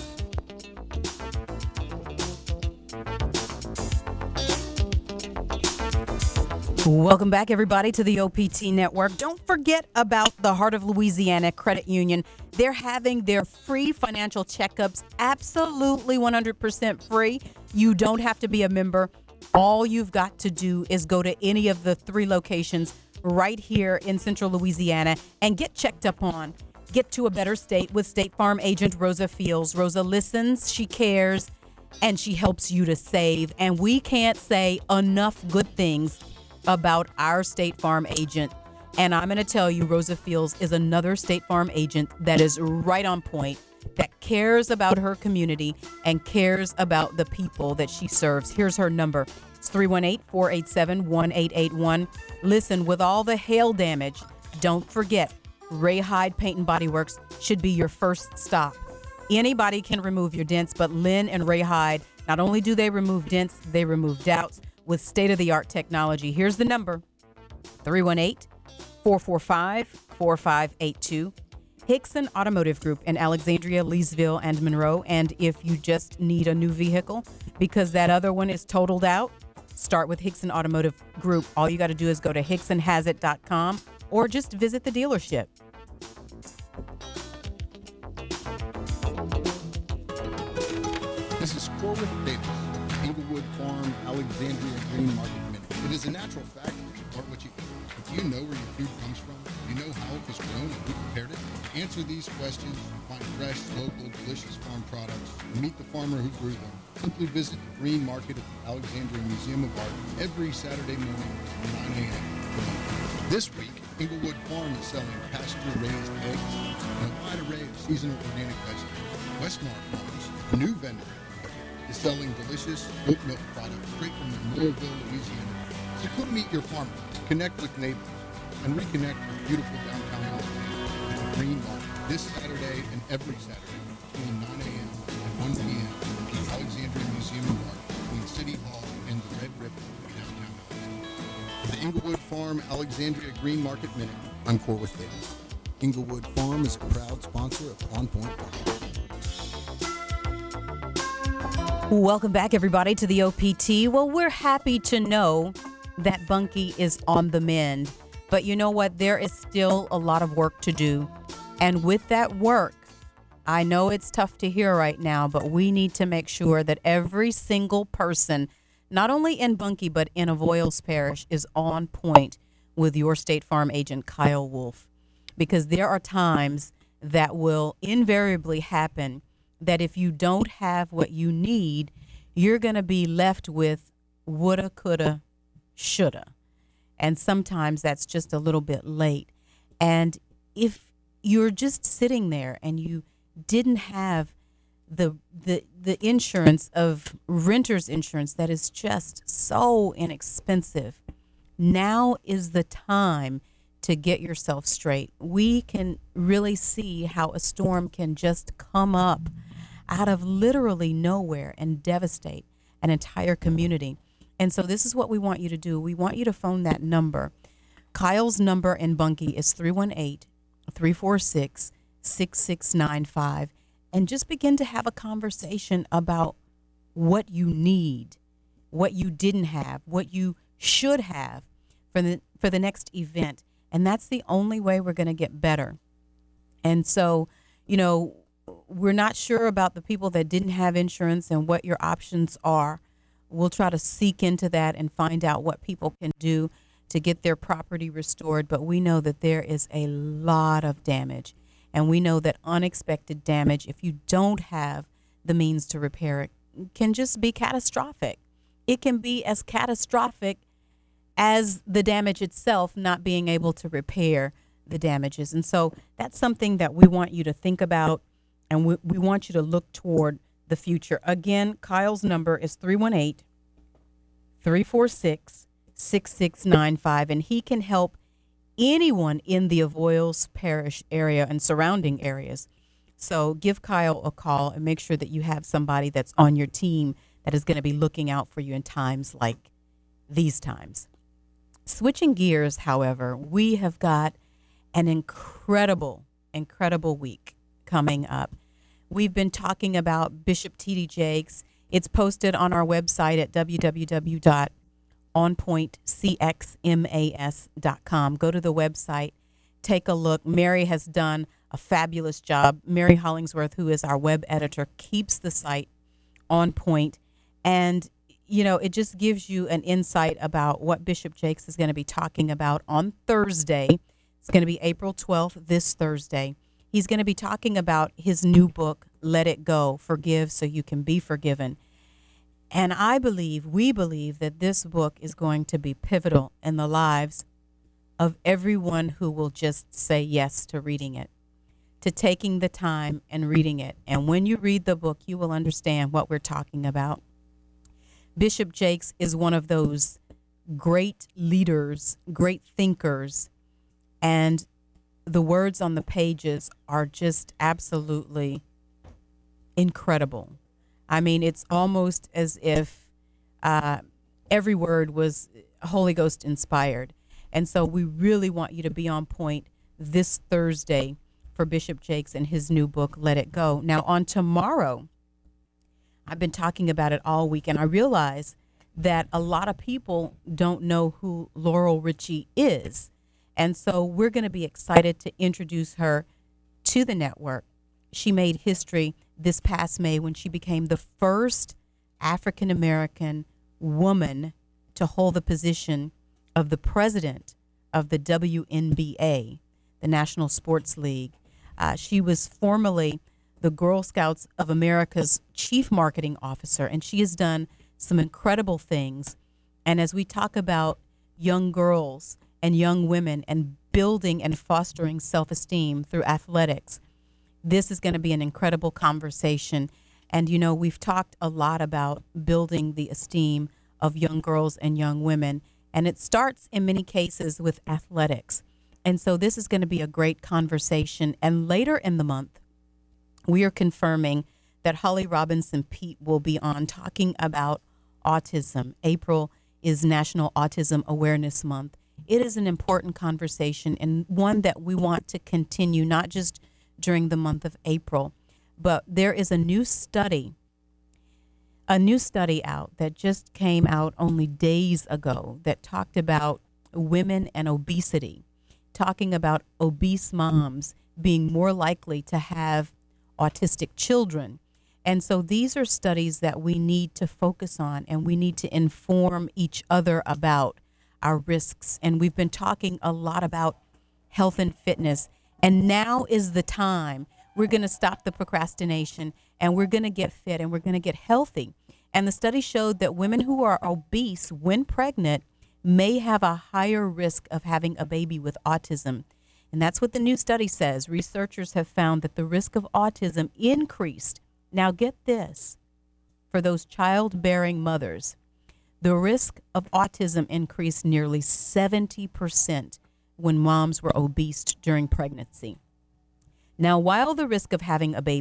Welcome back, everybody, to the OPT Network. Don't forget about the Heart of Louisiana Credit Union. They're having their free financial checkups, absolutely 100% free. You don't have to be a member. All you've got to do is go to any of the 3 locations right here in Central Louisiana and get checked up on. Get to a better state with State Farm agent Rosa Fields. Rosa listens, she cares, and she helps you to save. And we can't say enough good things about our State Farm agent. And I'm going to tell you, Rosa Fields is another State Farm agent that is right on point, that cares about her community and cares about the people that she serves. Here's her number. It's 318-487-1881. Listen, with all the hail damage, don't forget, Ray Hyde Paint and Body Works should be your first stop. Anybody can remove your dents, but Lynn and Ray Hyde, not only do they remove dents, they remove doubts with state-of-the-art technology. Here's the number, 318-445-4582. Hickson Automotive Group in Alexandria, Leesville, and Monroe. And if you just need a new vehicle because that other one is totaled out, start with Hickson Automotive Group. All you got to do is go to hicksonhasit.com or just visit the dealership. This is Corwith Davis, Englewood Farm, Alexandria Green Market Minute. It is a natural fact that you are what you eat. If you know where your food comes from, you know how it was grown and who prepared it. To answer these questions, find fresh, local, delicious farm products, and meet the farmer who grew them. Simply visit the Green Market at the Alexandria Museum of Art every Saturday morning from 9 a.m. This week, Englewood Farm is selling pasture-raised eggs and a wide array of seasonal organic vegetables. Westmar Farms, a new vendor, is selling delicious oat milk products straight from Monroeville, Louisiana. So come meet your farmer, connect with neighbors, and reconnect with beautiful downtown Alexandria at the Green Market this Saturday and every Saturday between 9 a.m. and 1 p.m. at the Alexandria Museum of Art between City Hall and the Red River in downtown Alexandria. For the Englewood Farm Alexandria Green Market Minute, I'm Corwith Davis. Englewood Farm is a proud sponsor of On Point Talk. Welcome back, everybody, to the OPT. Well, we're happy to know that Bunkie is on the mend. But you know what? There is still a lot of work to do. And with that work, I know it's tough to hear right now, but we need to make sure that every single person, not only in Bunkie, but in Avoyelles Parish, is on point with your State Farm agent, Kyle Wolf. Because there are times that will invariably happen that if you don't have what you need, you're going to be left with woulda, coulda, shoulda. And sometimes that's just a little bit late. And if you're just sitting there and you didn't have the insurance of renter's insurance that is just so inexpensive, now is the time to get yourself straight. We can really see how a storm can just come up out of literally nowhere and devastate an entire community. And so this is what we want you to do. We want you to phone that number. Kyle's number in Bunkie is 318-346-6695, and just begin to have a conversation about what you need, what you didn't have, what you should have for the next event. And that's the only way we're going to get better. And so, you know, we're not sure about the people that didn't have insurance and what your options are. We'll try to seek into that and find out what people can do to get their property restored. But we know that there is a lot of damage. And we know that unexpected damage, if you don't have the means to repair it, can just be catastrophic. It can be as catastrophic as the damage itself, not being able to repair the damages. And so that's something that we want you to think about, and we want you to look toward the future. Again, Kyle's number is 318-346-6695, and he can help anyone in the Avoyelles Parish area and surrounding areas. So give Kyle a call and make sure that you have somebody that's on your team that is going to be looking out for you in times like these times. Switching gears, however, we have got an incredible week coming up. We've been talking about Bishop T.D. Jakes. It's posted on our website at www.onpointcxmas.com. Go to the website, take a look. Mary has done a fabulous job. Mary Hollingsworth, who is our web editor, keeps the site on point. And, you know, it just gives you an insight about what Bishop Jakes is going to be talking about on Thursday. It's going to be April 12th, this Thursday. He's going to be talking about his new book, Let It Go, Forgive So You Can Be Forgiven. And we believe that this book is going to be pivotal in the lives of everyone who will just say yes to reading it, to taking the time and reading it. And when you read the book, you will understand what we're talking about. Bishop Jakes is one of those great leaders, great thinkers, and the words on the pages are just absolutely incredible. I mean, it's almost as if every word was Holy Ghost inspired. And so we really want you to be on point this Thursday for Bishop Jakes and his new book, Let It Go. Now, on tomorrow, I've been talking about it all week, and I realize that a lot of people don't know who Laurel Richie is. And so we're going to be excited to introduce her to the network. She made history this past May when she became the first African-American woman to hold the position of the president of the WNBA, the National Sports League. She was formerly the Girl Scouts of America's chief marketing officer, and she has done some incredible things. And as we talk about young girls and young women and building and fostering self-esteem through athletics, this is going to be an incredible conversation. And, you know, we've talked a lot about building the esteem of young girls and young women, and it starts in many cases with athletics. And so this is going to be a great conversation. And later in the month, we are confirming that Holly Robinson Peete will be on talking about autism. April is National Autism Awareness Month. It is an important conversation and one that we want to continue, not just during the month of April, but there is a new study out that just came out only days ago that talked about women and obesity, talking about obese moms being more likely to have autistic children. And so these are studies that we need to focus on, and we need to inform each other about our risks. And we've been talking a lot about health and fitness, and now is the time. We're going to stop the procrastination, and we're going to get fit, and we're going to get healthy. And the study showed that women who are obese when pregnant may have a higher risk of having a baby with autism. And that's what the new study says. Researchers have found that the risk of autism increased. Now get this, for those childbearing mothers, the risk of autism increased nearly 70% when moms were obese during pregnancy. Now, while the risk of having a baby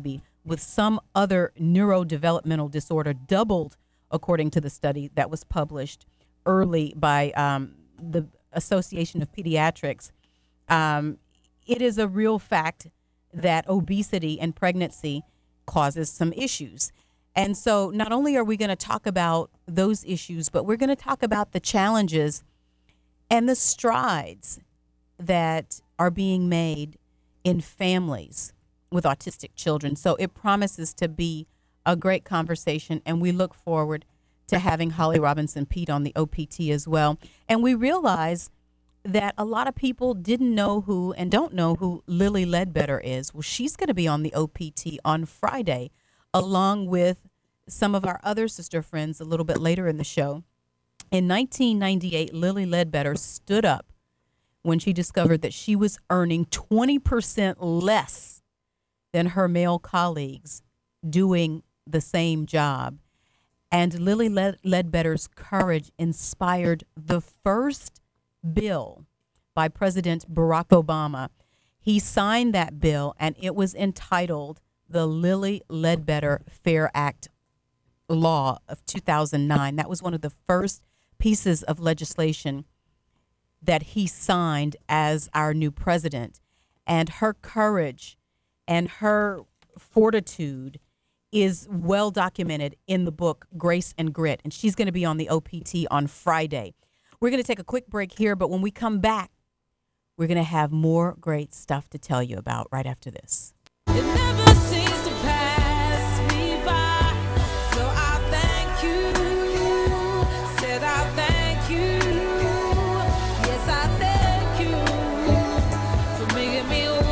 with some other neurodevelopmental disorder doubled, according to the study that was published early by the Association of Pediatrics. It is a real fact that obesity and pregnancy causes some issues. And so not only are we going to talk about those issues, but we're going to talk about the challenges and the strides that are being made in families with autistic children. So it promises to be a great conversation, and we look forward to having Holly Robinson Peete on the OPT as well. And we realize that a lot of people didn't know who and don't know who Lily Ledbetter is. Well, she's going to be on the OPT on Friday, along with some of our other sister friends a little bit later in the show. In 1998, Lily Ledbetter stood up when she discovered that she was earning 20% less than her male colleagues doing the same job. And Lily Ledbetter's courage inspired the first bill by President Barack Obama. He signed that bill, and it was entitled the Lily Ledbetter Fair Act Law of 2009. That was one of the first pieces of legislation that he signed as our new president. And her courage and her fortitude is well documented in the book Grace and Grit, and she's going to be on the OPT on Friday. We're going to take a quick break here, but when we come back, we're going to have more great stuff to tell you about right after this. It never seems to pass me by, so I thank you, said I thank you, yes I thank you, for making me a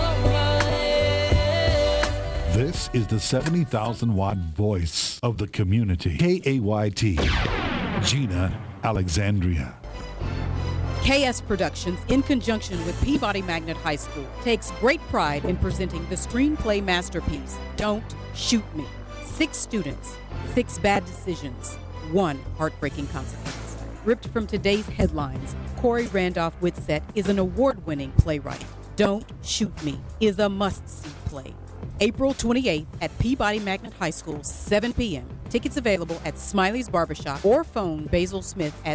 woman. This is the 70,000-watt voice of the community, KAYT, Gina Alexandria. KS Productions, in conjunction with Peabody Magnet High School, takes great pride in presenting the screenplay masterpiece, Don't Shoot Me. 6 students, 6 bad decisions, 1 heartbreaking consequence. Ripped from today's headlines, Corey Randolph Whitsett is an award-winning playwright. Don't Shoot Me is a must-see play. April 28th at Peabody Magnet High School, 7 p.m. Tickets available at Smiley's Barbershop or phone Basil Smith at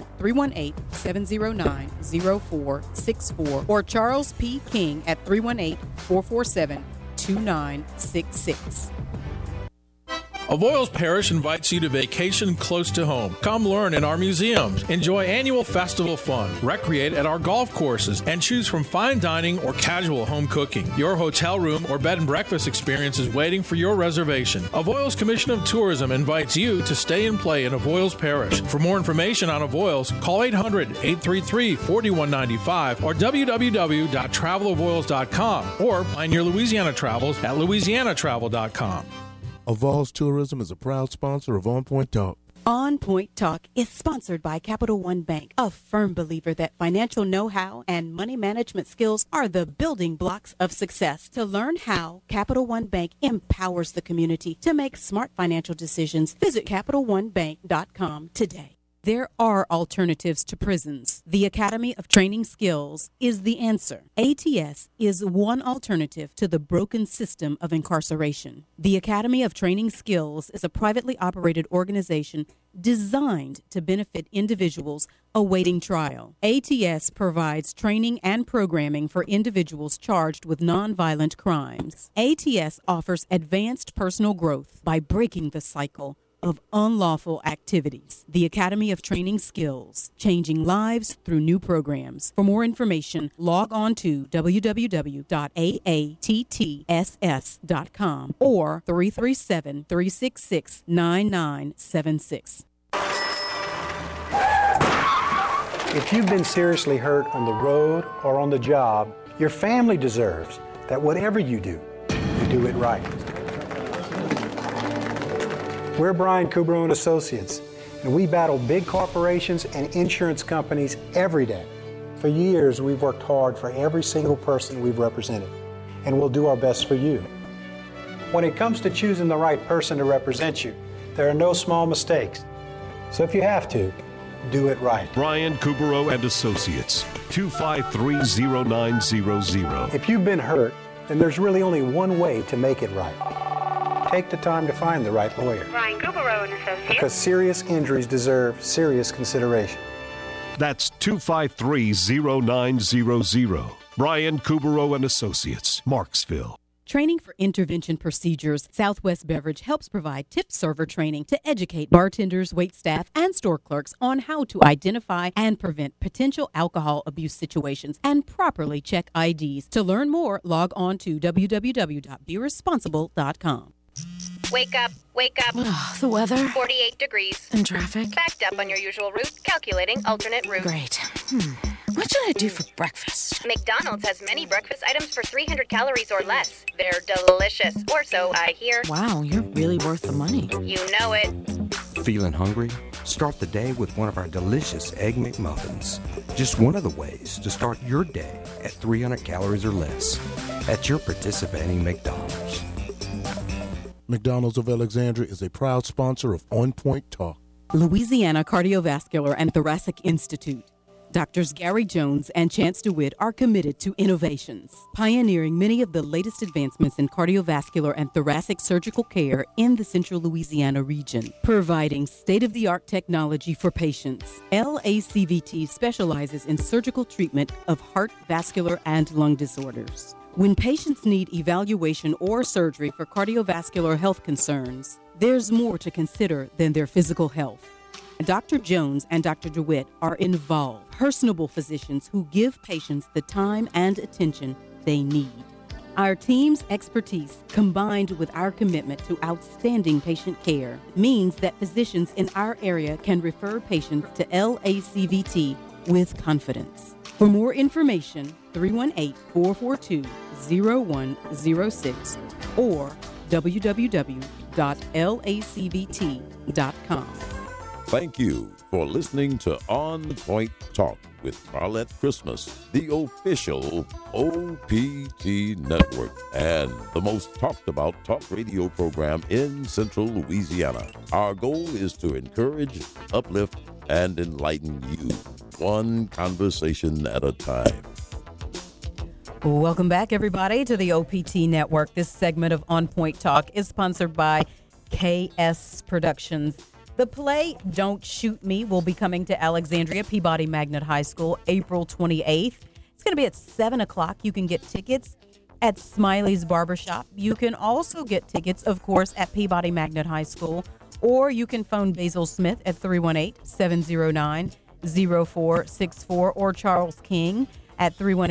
318-709-0464 or Charles P. King at 318-447-2966. Avoyles Parish invites you to vacation close to home. Come learn in our museums, enjoy annual festival fun, recreate at our golf courses, and choose from fine dining or casual home cooking. Your hotel room or bed and breakfast experience is waiting for your reservation. Avoyles Commission of Tourism invites you to stay and play in Avoyles Parish. For more information on Avoyles, call 800-833-4195 or www.travelavoyles.com or Pioneer Louisiana Travels at louisianatravel.com. Avoyles Tourism is a proud sponsor of On Point Talk. On Point Talk is sponsored by Capital One Bank, a firm believer that financial know-how and money management skills are the building blocks of success. To learn how Capital One Bank empowers the community to make smart financial decisions, visit CapitalOneBank.com today. There are alternatives to prisons. The Academy of Training Skills is the answer. ATS is one alternative to the broken system of incarceration. The Academy of Training Skills is a privately operated organization designed to benefit individuals awaiting trial. ATS provides training and programming for individuals charged with nonviolent crimes. ATS offers advanced personal growth by breaking the cycle of unlawful activities. The Academy of Training Skills, changing lives through new programs. For more information, log on to www.aattss.com or 337-366-9976. If you've been seriously hurt on the road or on the job, your family deserves that whatever you do it right. We're Brian Kubro & Associates, and we battle big corporations and insurance companies every day. For years, we've worked hard for every single person we've represented, and we'll do our best for you. When it comes to choosing the right person to represent you, there are no small mistakes. So if you have to, do it right. Brian Kubro & Associates, 253-0900. If you've been hurt, then there's really only one way to make it right. take the time to find the right lawyer. Brian Gubero and Associates. Because serious injuries deserve serious consideration. That's 253-0900. Brian Kubero and Associates, Marksville. Training for intervention procedures. Southwest Beverage helps provide tip server training to educate bartenders, waitstaff, and store clerks on how to identify and prevent potential alcohol abuse situations and properly check IDs. To learn more, log on to www.beresponsible.com. Wake up. The weather. 48 degrees. And traffic. Backed up on your usual route. Calculating alternate route. Great. What should I do for breakfast? McDonald's has many breakfast items for 300 calories or less. They're delicious. Or so I hear. Wow, you're really worth the money. You know it. Feeling hungry? Start the day with one of our delicious Egg McMuffins. Just one of the ways to start your day at 300 calories or less at your participating McDonald's. McDonald's of Alexandria is a proud sponsor of On Point Talk. Louisiana Cardiovascular and Thoracic Institute. Doctors Gary Jones and Chance DeWitt are committed to innovations, pioneering many of the latest advancements in cardiovascular and thoracic surgical care in the central Louisiana region, providing state-of-the-art technology for patients. LACVT specializes in surgical treatment of heart, vascular, and lung disorders. When patients need evaluation or surgery for cardiovascular health concerns, there's more to consider than their physical health. Dr. Jones and Dr. DeWitt are involved, personable physicians who give patients the time and attention they need. Our team's expertise, combined with our commitment to outstanding patient care, means that physicians in our area can refer patients to LACVT with confidence. For more information, 318-442-0106 or www.lacvt.com. Thank you for listening to On Point Talk with Carlette Christmas, the official OPT network and the most talked about talk radio program in Central Louisiana. Our goal is to encourage, uplift, and enlighten you, one conversation at a time. Welcome back, everybody, to the OPT Network. This segment of On Point Talk is sponsored by KS Productions. The play Don't Shoot Me will be coming to Alexandria Peabody Magnet High School April 28th. It's going to be at 7 o'clock. You can get tickets at Smiley's Barbershop. You can also get tickets, of course, at Peabody Magnet High School, or you can phone Basil Smith at 318-709-0464 or Charles King at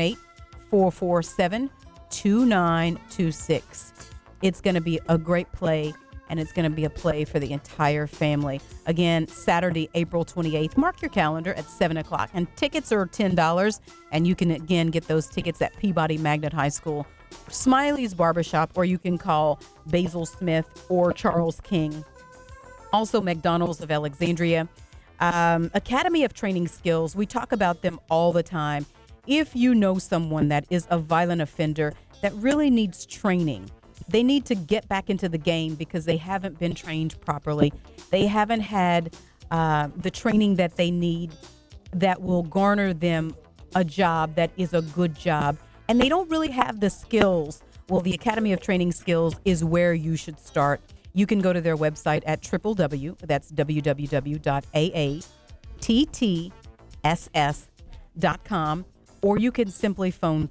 318-447-2926. It's going to be a great play, and it's going to be a play for the entire family. Again, Saturday, April 28th. Mark your calendar at 7 o'clock. And tickets are $10, and you can, again, get those tickets at Peabody Magnet High School, Smiley's Barbershop, or you can call Basil Smith or Charles King. Also, McDonald's of Alexandria. Academy of Training Skills. We talk about them all the time. If you know someone that is a violent offender that really needs training, they need to get back into the game because they haven't been trained properly. They haven't had the training that they need that will garner them a job that is a good job. And they don't really have the skills. Well, the Academy of Training Skills is where you should start. You can go to their website at www.aattss.com, or you can simply phone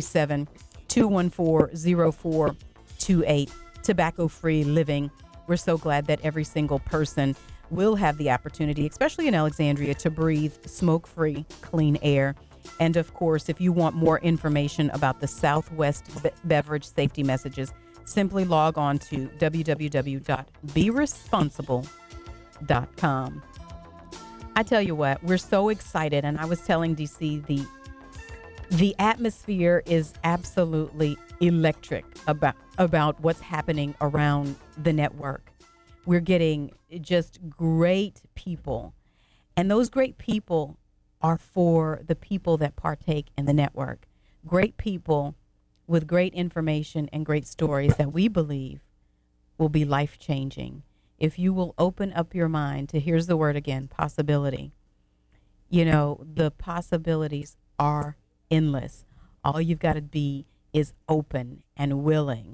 337-214-0428. Tobacco-free living. We're so glad that every single person will have the opportunity, especially in Alexandria, to breathe smoke-free, clean air. And of course, if you want more information about the Southwest Beverage Safety Messages, simply log on to www.beresponsible.com. I tell you what, we're so excited, and I was telling DC the atmosphere is absolutely electric about what's happening around the network. We're getting just great people, and those great people are for the people that partake in the network. Great people with great information and great stories that we believe will be life-changing. If you will open up your mind to, here's the word again, possibility. You know, the possibilities are endless. All you've got to be is open and willing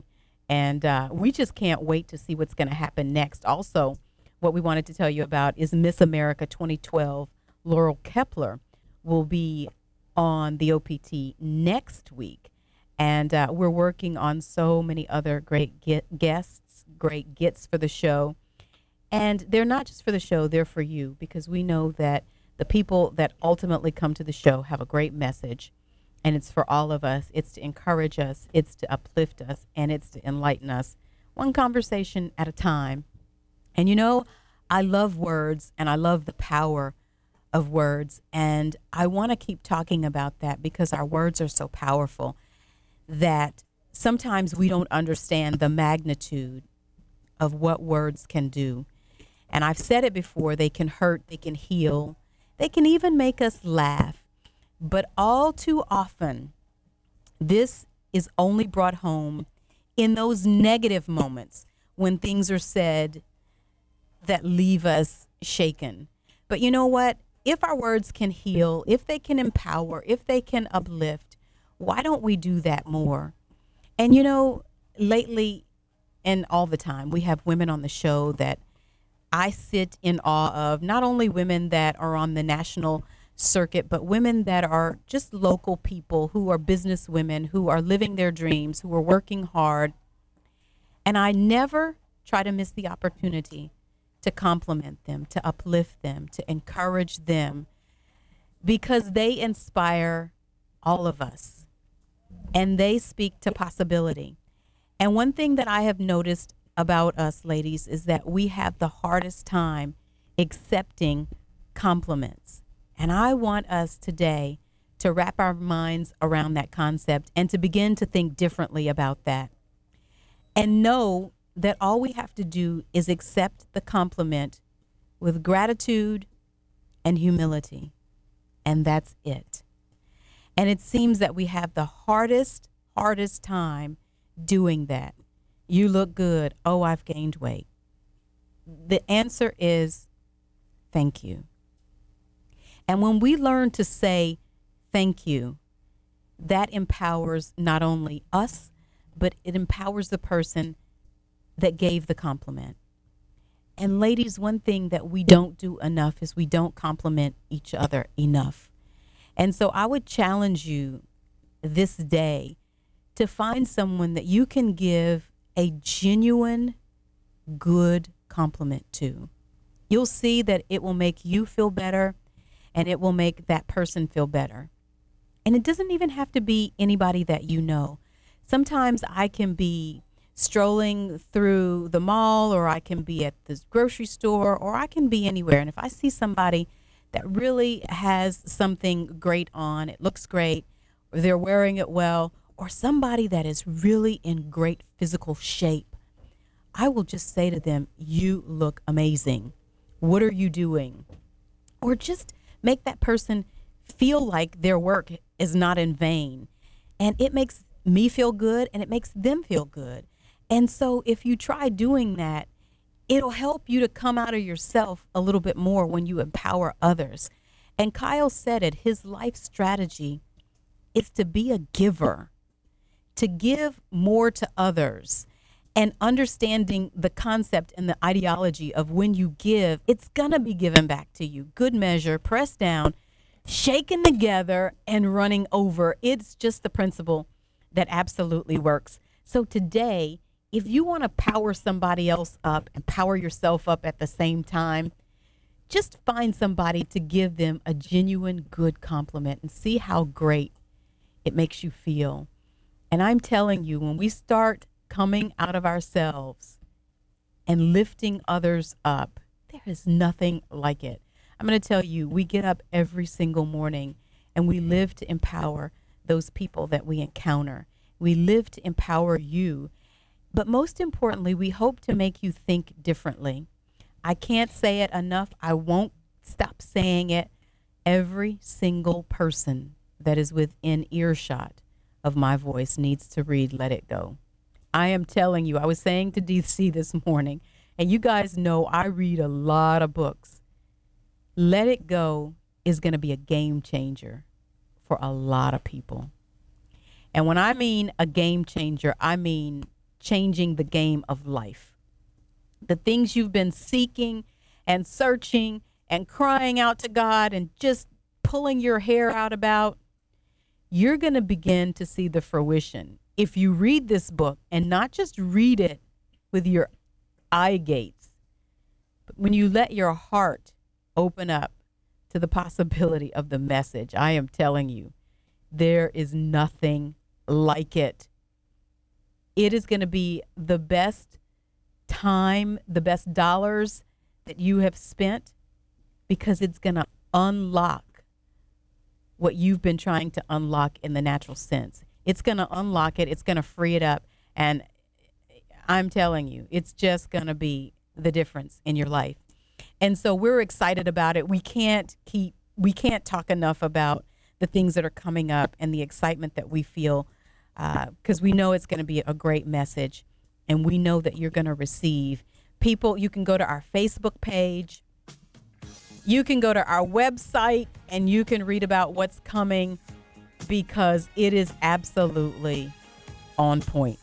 And we just can't wait to see what's going to happen next. Also, what we wanted to tell you about is Miss America 2012. Laurel Kepler will be on the OPT next week. And we're working on so many other great guests, great gets for the show. And they're not just for the show, they're for you, because we know that the people that ultimately come to the show have a great message. And it's for all of us. It's to encourage us. It's to uplift us. And it's to enlighten us one conversation at a time. And you know, I love words and I love the power of words. And I want to keep talking about that because our words are so powerful that sometimes we don't understand the magnitude of what words can do. And I've said it before, they can hurt, they can heal, they can even make us laugh. But all too often, this is only brought home in those negative moments when things are said that leave us shaken. But you know what? If our words can heal, if they can empower, if they can uplift, why don't we do that more? And you know, lately and all the time, we have women on the show that I sit in awe of, not only women that are on the national circuit, but women that are just local people who are business women, who are living their dreams, who are working hard. And I never try to miss the opportunity to compliment them, to uplift them, to encourage them, because they inspire all of us and they speak to possibility. And one thing that I have noticed about us ladies is that we have the hardest time accepting compliments. And I want us today to wrap our minds around that concept and to begin to think differently about that. And know that all we have to do is accept the compliment with gratitude and humility. And that's it. And it seems that we have the hardest time doing that. You look good. Oh, I've gained weight. The answer is thank you. And when we learn to say thank you, that empowers not only us, but it empowers the person that gave the compliment. And ladies, one thing that we don't do enough is we don't compliment each other enough. And so I would challenge you this day to find someone that you can give a genuine, good compliment to. You'll see that it will make you feel better and it will make that person feel better. And it doesn't even have to be anybody that you know. Sometimes I can be strolling through the mall, or I can be at the grocery store, or I can be anywhere. And if I see somebody that really has something great on, it looks great, or they're wearing it well, or somebody that is really in great physical shape, I will just say to them, you look amazing. What are you doing? Or just make that person feel like their work is not in vain. And it makes me feel good and it makes them feel good. And so if you try doing that, it'll help you to come out of yourself a little bit more when you empower others. And Kyle said it, his life strategy is to be a giver, to give more to others, and understanding the concept and the ideology of when you give, it's going to be given back to you. Good measure, pressed down, shaken together, and running over. It's just the principle that absolutely works. So today, if you want to power somebody else up and power yourself up at the same time, just find somebody to give them a genuine good compliment and see how great it makes you feel. And I'm telling you, when we start coming out of ourselves and lifting others up, there is nothing like it. I'm going to tell you, we get up every single morning and we live to empower those people that we encounter. We live to empower you. But most importantly, we hope to make you think differently. I can't say it enough. I won't stop saying it. Every single person that is within earshot of my voice needs to read Let It Go. I am telling you, I was saying to DC this morning, and you guys know I read a lot of books. Let It Go is going to be a game changer for a lot of people. And when I mean a game changer, I mean changing the game of life. The things you've been seeking and searching and crying out to God and just pulling your hair out about, you're going to begin to see the fruition if you read this book, and not just read it with your eye gates, but when you let your heart open up to the possibility of the message. I am telling you, there is nothing like it. It is going to be the best time, the best dollars that you have spent, because it's going to unlock what you've been trying to unlock in the natural sense. It's going to unlock it. It's going to free it up. And I'm telling you, it's just going to be the difference in your life. And so we're excited about it. We can't talk enough about the things that are coming up and the excitement that we feel, because we know it's going to be a great message, and we know that you're going to receive. People, you can go to our Facebook page. You can go to our website, and you can read about what's coming, because it is absolutely on point.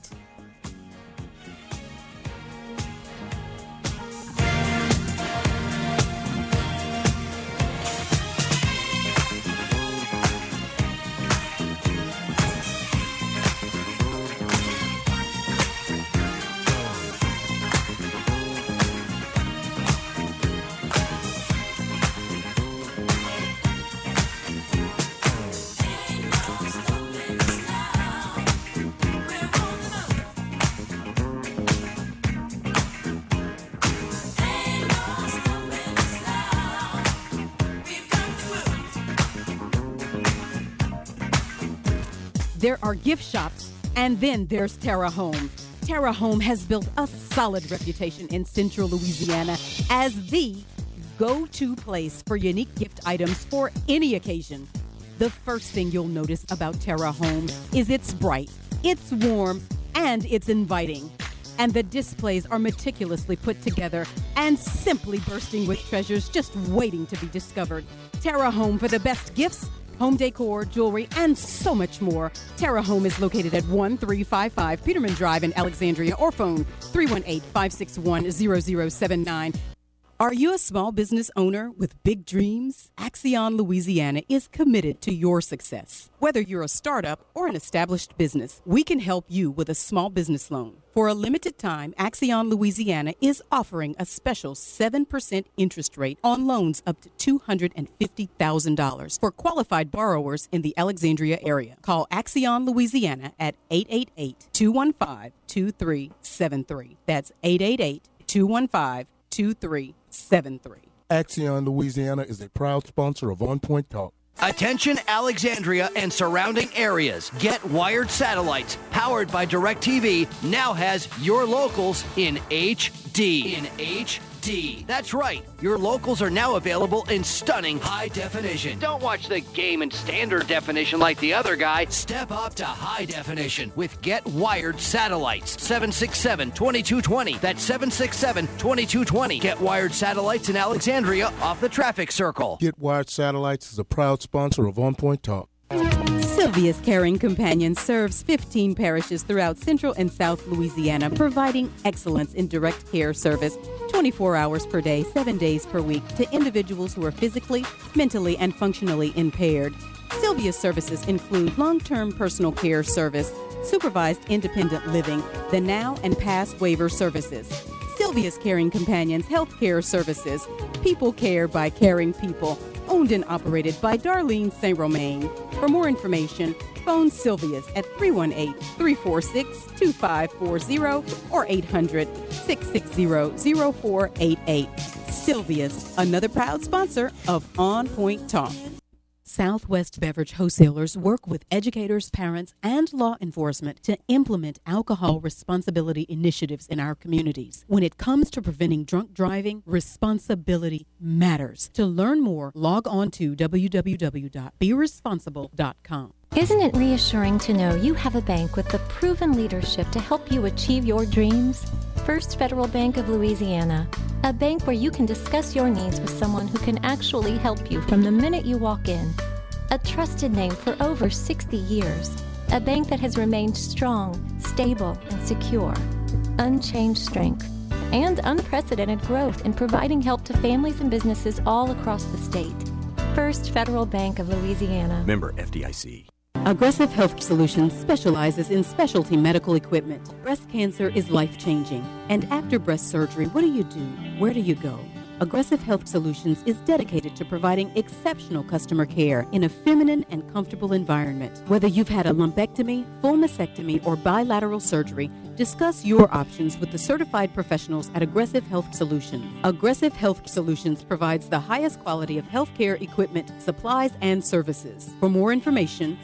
There are gift shops, and then there's Terra Home. Terra Home has built a solid reputation in Central Louisiana as the go-to place for unique gift items for any occasion. The first thing you'll notice about Terra Home is it's bright, it's warm, and it's inviting. And the displays are meticulously put together and simply bursting with treasures just waiting to be discovered. Terra Home for the best gifts, home decor, jewelry, and so much more. Terra Home is located at 1355 Peterman Drive in Alexandria, or phone 318-561-0079. Are you a small business owner with big dreams? Axion Louisiana is committed to your success. Whether you're a startup or an established business, we can help you with a small business loan. For a limited time, Axion Louisiana is offering a special 7% interest rate on loans up to $250,000 for qualified borrowers in the Alexandria area. Call Axion Louisiana at 888-215-2373. That's 888-215-2373. Axion Louisiana is a proud sponsor of On Point Talk. Attention Alexandria and surrounding areas. Get Wired Satellites, powered by DirecTV, now has your locals in HD. That's right. Your locals are now available in stunning high definition. Don't watch the game in standard definition like the other guy. Step up to high definition with Get Wired Satellites. 767-2220. That's 767-2220. Get Wired Satellites in Alexandria off the traffic circle. Get Wired Satellites is a proud sponsor of On Point Talk. Sylvia's Caring Companion serves 15 parishes throughout Central and South Louisiana, providing excellence in direct care service 24 hours per day, 7 days per week to individuals who are physically, mentally, and functionally impaired. Sylvia's services include long-term personal care service, supervised independent living, the now and past waiver services. Sylvia's Caring Companions Health Care Services, people care by caring people, owned and operated by Darlene St. Romain. For more information, phone Sylvia's at 318-346-2540 or 800-660-0488. Sylvia's, another proud sponsor of On Point Talk. Southwest Beverage Wholesalers work with educators, parents, and law enforcement to implement alcohol responsibility initiatives in our communities. When it comes to preventing drunk driving, responsibility matters. To learn more, log on to www.beresponsible.com. Isn't it reassuring to know you have a bank with the proven leadership to help you achieve your dreams? First Federal Bank of Louisiana, a bank where you can discuss your needs with someone who can actually help you from the minute you walk in. A trusted name for over 60 years. A bank that has remained strong, stable, and secure. Unchanged strength and unprecedented growth in providing help to families and businesses all across the state. First Federal Bank of Louisiana. Member FDIC. Aggressive Health Solutions specializes in specialty medical equipment. Breast cancer is life-changing. And after breast surgery, what do you do? Where do you go? Aggressive Health Solutions is dedicated to providing exceptional customer care in a feminine and comfortable environment. Whether you've had a lumpectomy, full mastectomy, or bilateral surgery, discuss your options with the certified professionals at Aggressive Health Solutions. Aggressive Health Solutions provides the highest quality of healthcare equipment, supplies, and services. For more information,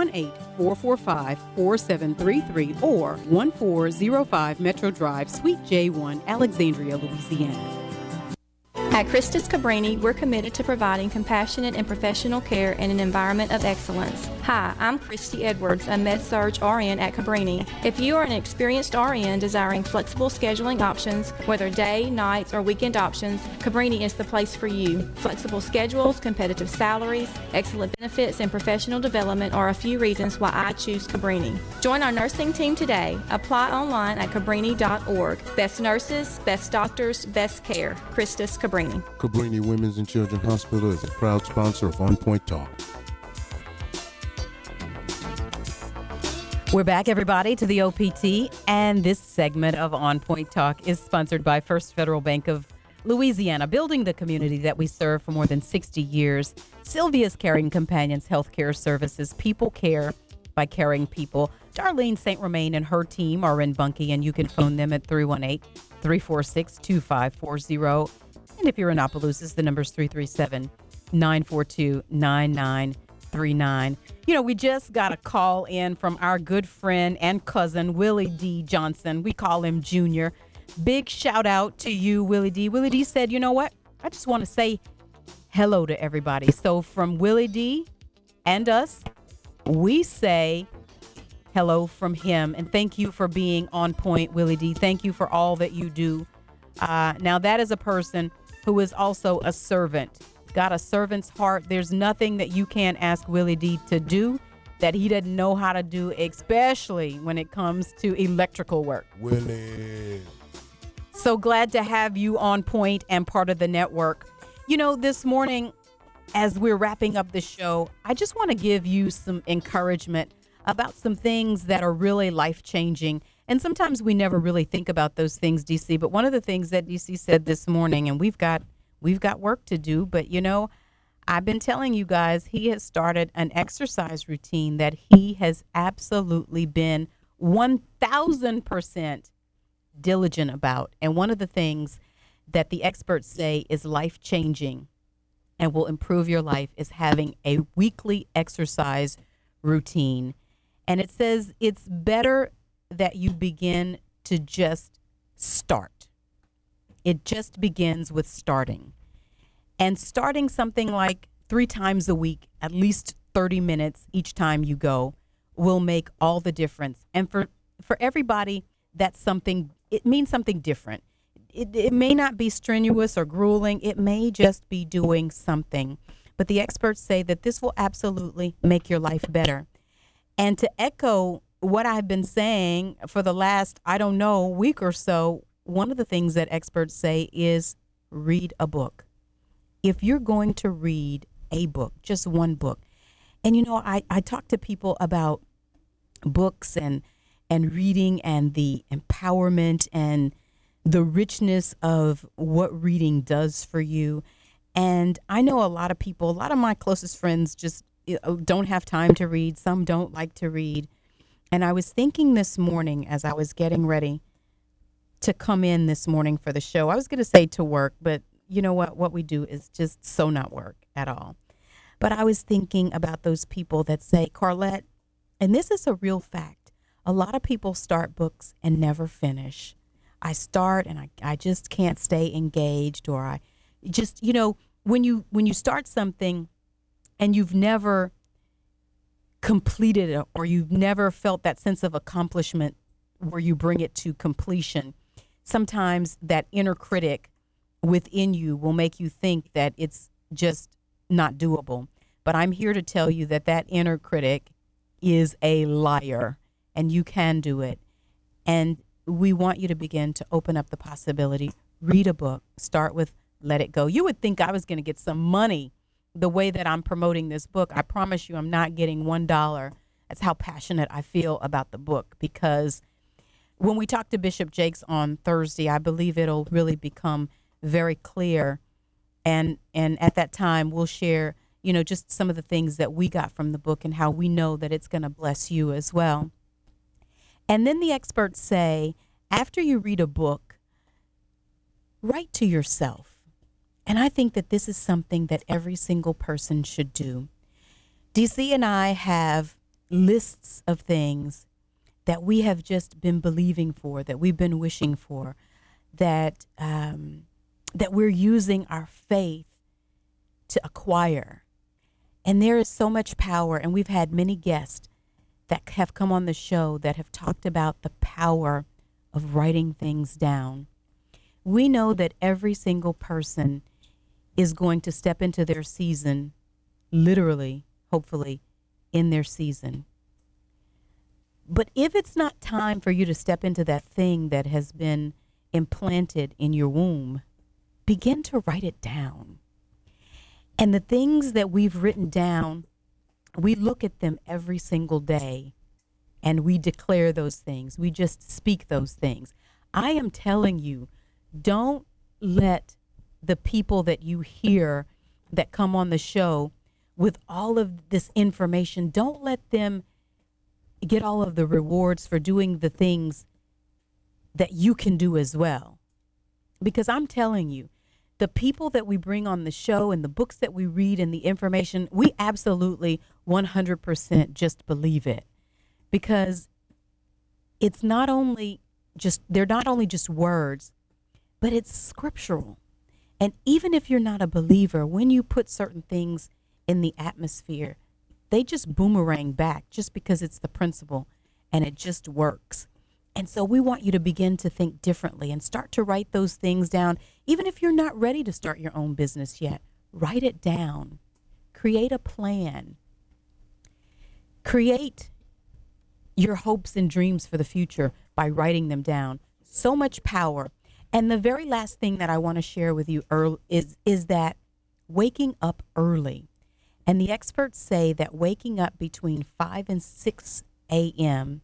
318-445-4733 or 1405 Metro Drive, Suite J1, Alexandria, Louisiana. At Christus Cabrini, we're committed to providing compassionate and professional care in an environment of excellence. Hi, I'm Christy Edwards, a Med-Surg RN at Cabrini. If you are an experienced RN desiring flexible scheduling options, whether day, nights, or weekend options, Cabrini is the place for you. Flexible schedules, competitive salaries, excellent benefits, and professional development are a few reasons why I choose Cabrini. Join our nursing team today. Apply online at cabrini.org. Best nurses, best doctors, best care. Christus Cabrini. Cabrini Women's and Children's Hospital is a proud sponsor of On Point Talk. We're back, everybody, to the OPT, and this segment of On Point Talk is sponsored by First Federal Bank of Louisiana, building the community that we serve for more than 60 years. Sylvia's Caring Companions Healthcare Services. People care by caring people. Darlene St. Romain and her team are in Bunkie, and you can phone them at 318-346-2540. And if you're in Opelousas, the number's 337-942-9939. You know, we just got a call in from our good friend and cousin, Willie D. Johnson. We call him Junior. Big shout out to you, Willie D. Willie D said, you know what? I just want to say hello to everybody. So from Willie D and us, we say hello from him. And thank you for being on point, Willie D. Thank you for all that you do. Now, that is a person who is also a servant, got a servant's heart. There's nothing that you can't ask Willie D to do that he doesn't know how to do, especially when it comes to electrical work. Willie. So glad to have you on point and part of the network. You know, this morning, as we're wrapping up the show, I just want to give you some encouragement about some things that are really life-changing. And sometimes we never really think about those things, DC. But one of the things that DC said this morning, and we've got work to do, but you know, I've been telling you guys, he has started an exercise routine that he has absolutely been 1,000% diligent about. And one of the things that the experts say is life-changing and will improve your life is having a weekly exercise routine. And it says it's better that you begin to just start. It just begins with starting. And starting something like 3 times a week, at least 30 minutes each time you go, will make all the difference. And for everybody, that's something, it means something different. It may not be strenuous or grueling. It may just be doing something. But the experts say that this will absolutely make your life better. And to echo what I've been saying for the last, week or so, one of the things that experts say is read a book. If you're going to read a book, just one book. And, you know, I talk to people about books and reading and the empowerment and the richness of what reading does for you. And I know a lot of people, a lot of my closest friends just don't have time to read. Some don't like to read. And I was thinking this morning as I was getting ready to come in this morning for the show, I was going to say to work, but you know what we do is just so not work at all. But I was thinking about those people that say, Carlette, and this is a real fact, a lot of people start books and never finish. I start and I just can't stay engaged, or I just, you know, when you start something and you've never completed it, or you've never felt that sense of accomplishment where you bring it to completion, sometimes that inner critic within you will make you think that it's just not doable. But I'm here to tell you that inner critic is a liar, and you can do it. And we want you to begin to open up the possibility. Read a book. Start with Let It Go. You would think I was going to get some money the way that I'm promoting this book. I promise you I'm not getting $1. That's how passionate I feel about the book, because when we talk to Bishop Jakes on Thursday, I believe it'll really become very clear. And at that time, we'll share, just some of the things that we got from the book and how we know that it's going to bless you as well. And then the experts say, after you read a book, write to yourself. And I think that this is something that every single person should do. DC and I have lists of things that we have just been believing for, that we've been wishing for, that we're using our faith to acquire. And there is so much power, and we've had many guests that have come on the show that have talked about the power of writing things down. We know that every single person is going to step into their season, literally, hopefully, in their season. But if it's not time for you to step into that thing that has been implanted in your womb, begin to write it down. And the things that we've written down, we look at them every single day and we declare those things. We just speak those things. I am telling you, don't let the people that you hear that come on the show with all of this information, don't let them get all of the rewards for doing the things that you can do as well. Because I'm telling you, the people that we bring on the show and the books that we read and the information, we absolutely 100% just believe it. Because it's not only just, they're not only just words, but it's scriptural. And even if you're not a believer, when you put certain things in the atmosphere, they just boomerang back just because it's the principle and it just works. And so we want you to begin to think differently and start to write those things down. Even if you're not ready to start your own business yet, write it down. Create a plan. Create your hopes and dreams for the future by writing them down. So much power. And the very last thing that I want to share with you is that waking up early. And the experts say that waking up between 5 and 6 a.m.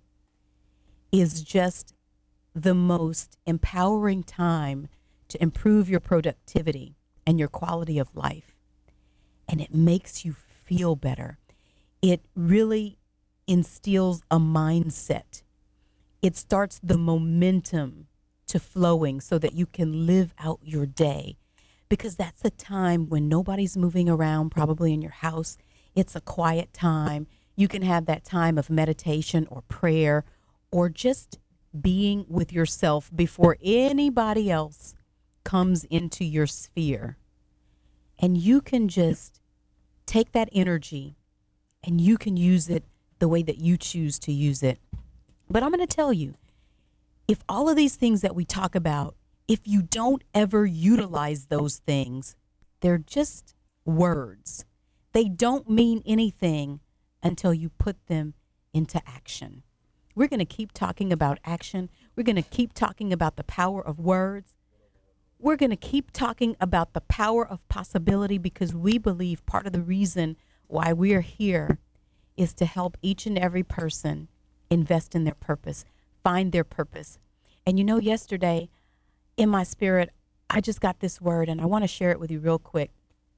is just the most empowering time to improve your productivity and your quality of life. And it makes you feel better. It really instills a mindset. It starts the momentum to flowing so that you can live out your day. Because that's a time when nobody's moving around, probably in your house. It's a quiet time. You can have that time of meditation or prayer or just being with yourself before anybody else comes into your sphere. And you can just take that energy and you can use it the way that you choose to use it. But I'm going to tell you, if all of these things that we talk about, if you don't ever utilize those things, they're just words. They don't mean anything until you put them into action. We're going to keep talking about action. We're going to keep talking about the power of words. We're going to keep talking about the power of possibility, because we believe part of the reason why we are here is to help each and every person invest in their purpose, find their purpose. And yesterday in my spirit, I just got this word and I want to share it with you real quick.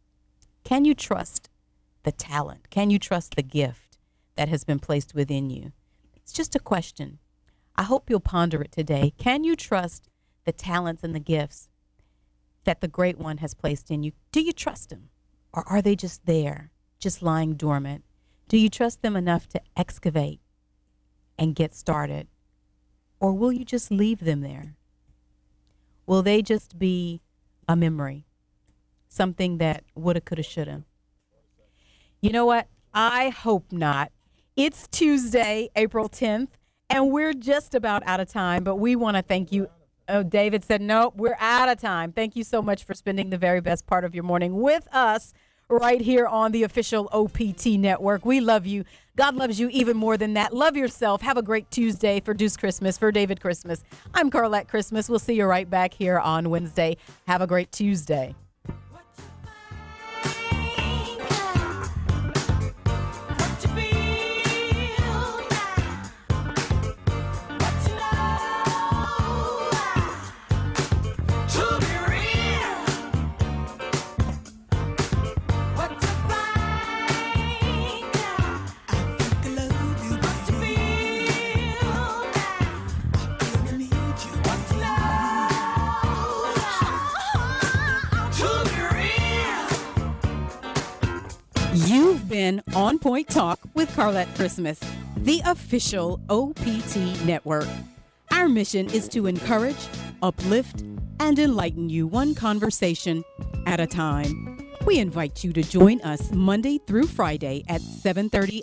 Can you trust the talent? Can you trust the gift that has been placed within you? It's just a question. I hope you'll ponder it today. Can you trust the talents and the gifts that the Great One has placed in you? Do you trust them? Or are they just there, just lying dormant? Do you trust them enough to excavate and get started? Or will you just leave them there? Will they just be a memory? Something that woulda, coulda, shoulda? You know what? I hope not. It's Tuesday, April 10th, and we're just about out of time, but we want to thank you. Oh, David said, no, we're out of time. Thank you so much for spending the very best part of your morning with us right here on the official OPT network. We love you. God loves you even more than that. Love yourself. Have a great Tuesday for Deuce Christmas, for David Christmas. I'm Carlette Christmas. We'll see you right back here on Wednesday. Have a great Tuesday. You've been On Point Talk with Carlette Christmas, the official OPT network. Our mission is to encourage, uplift, and enlighten you one conversation at a time. We invite you to join us Monday through Friday at 7:30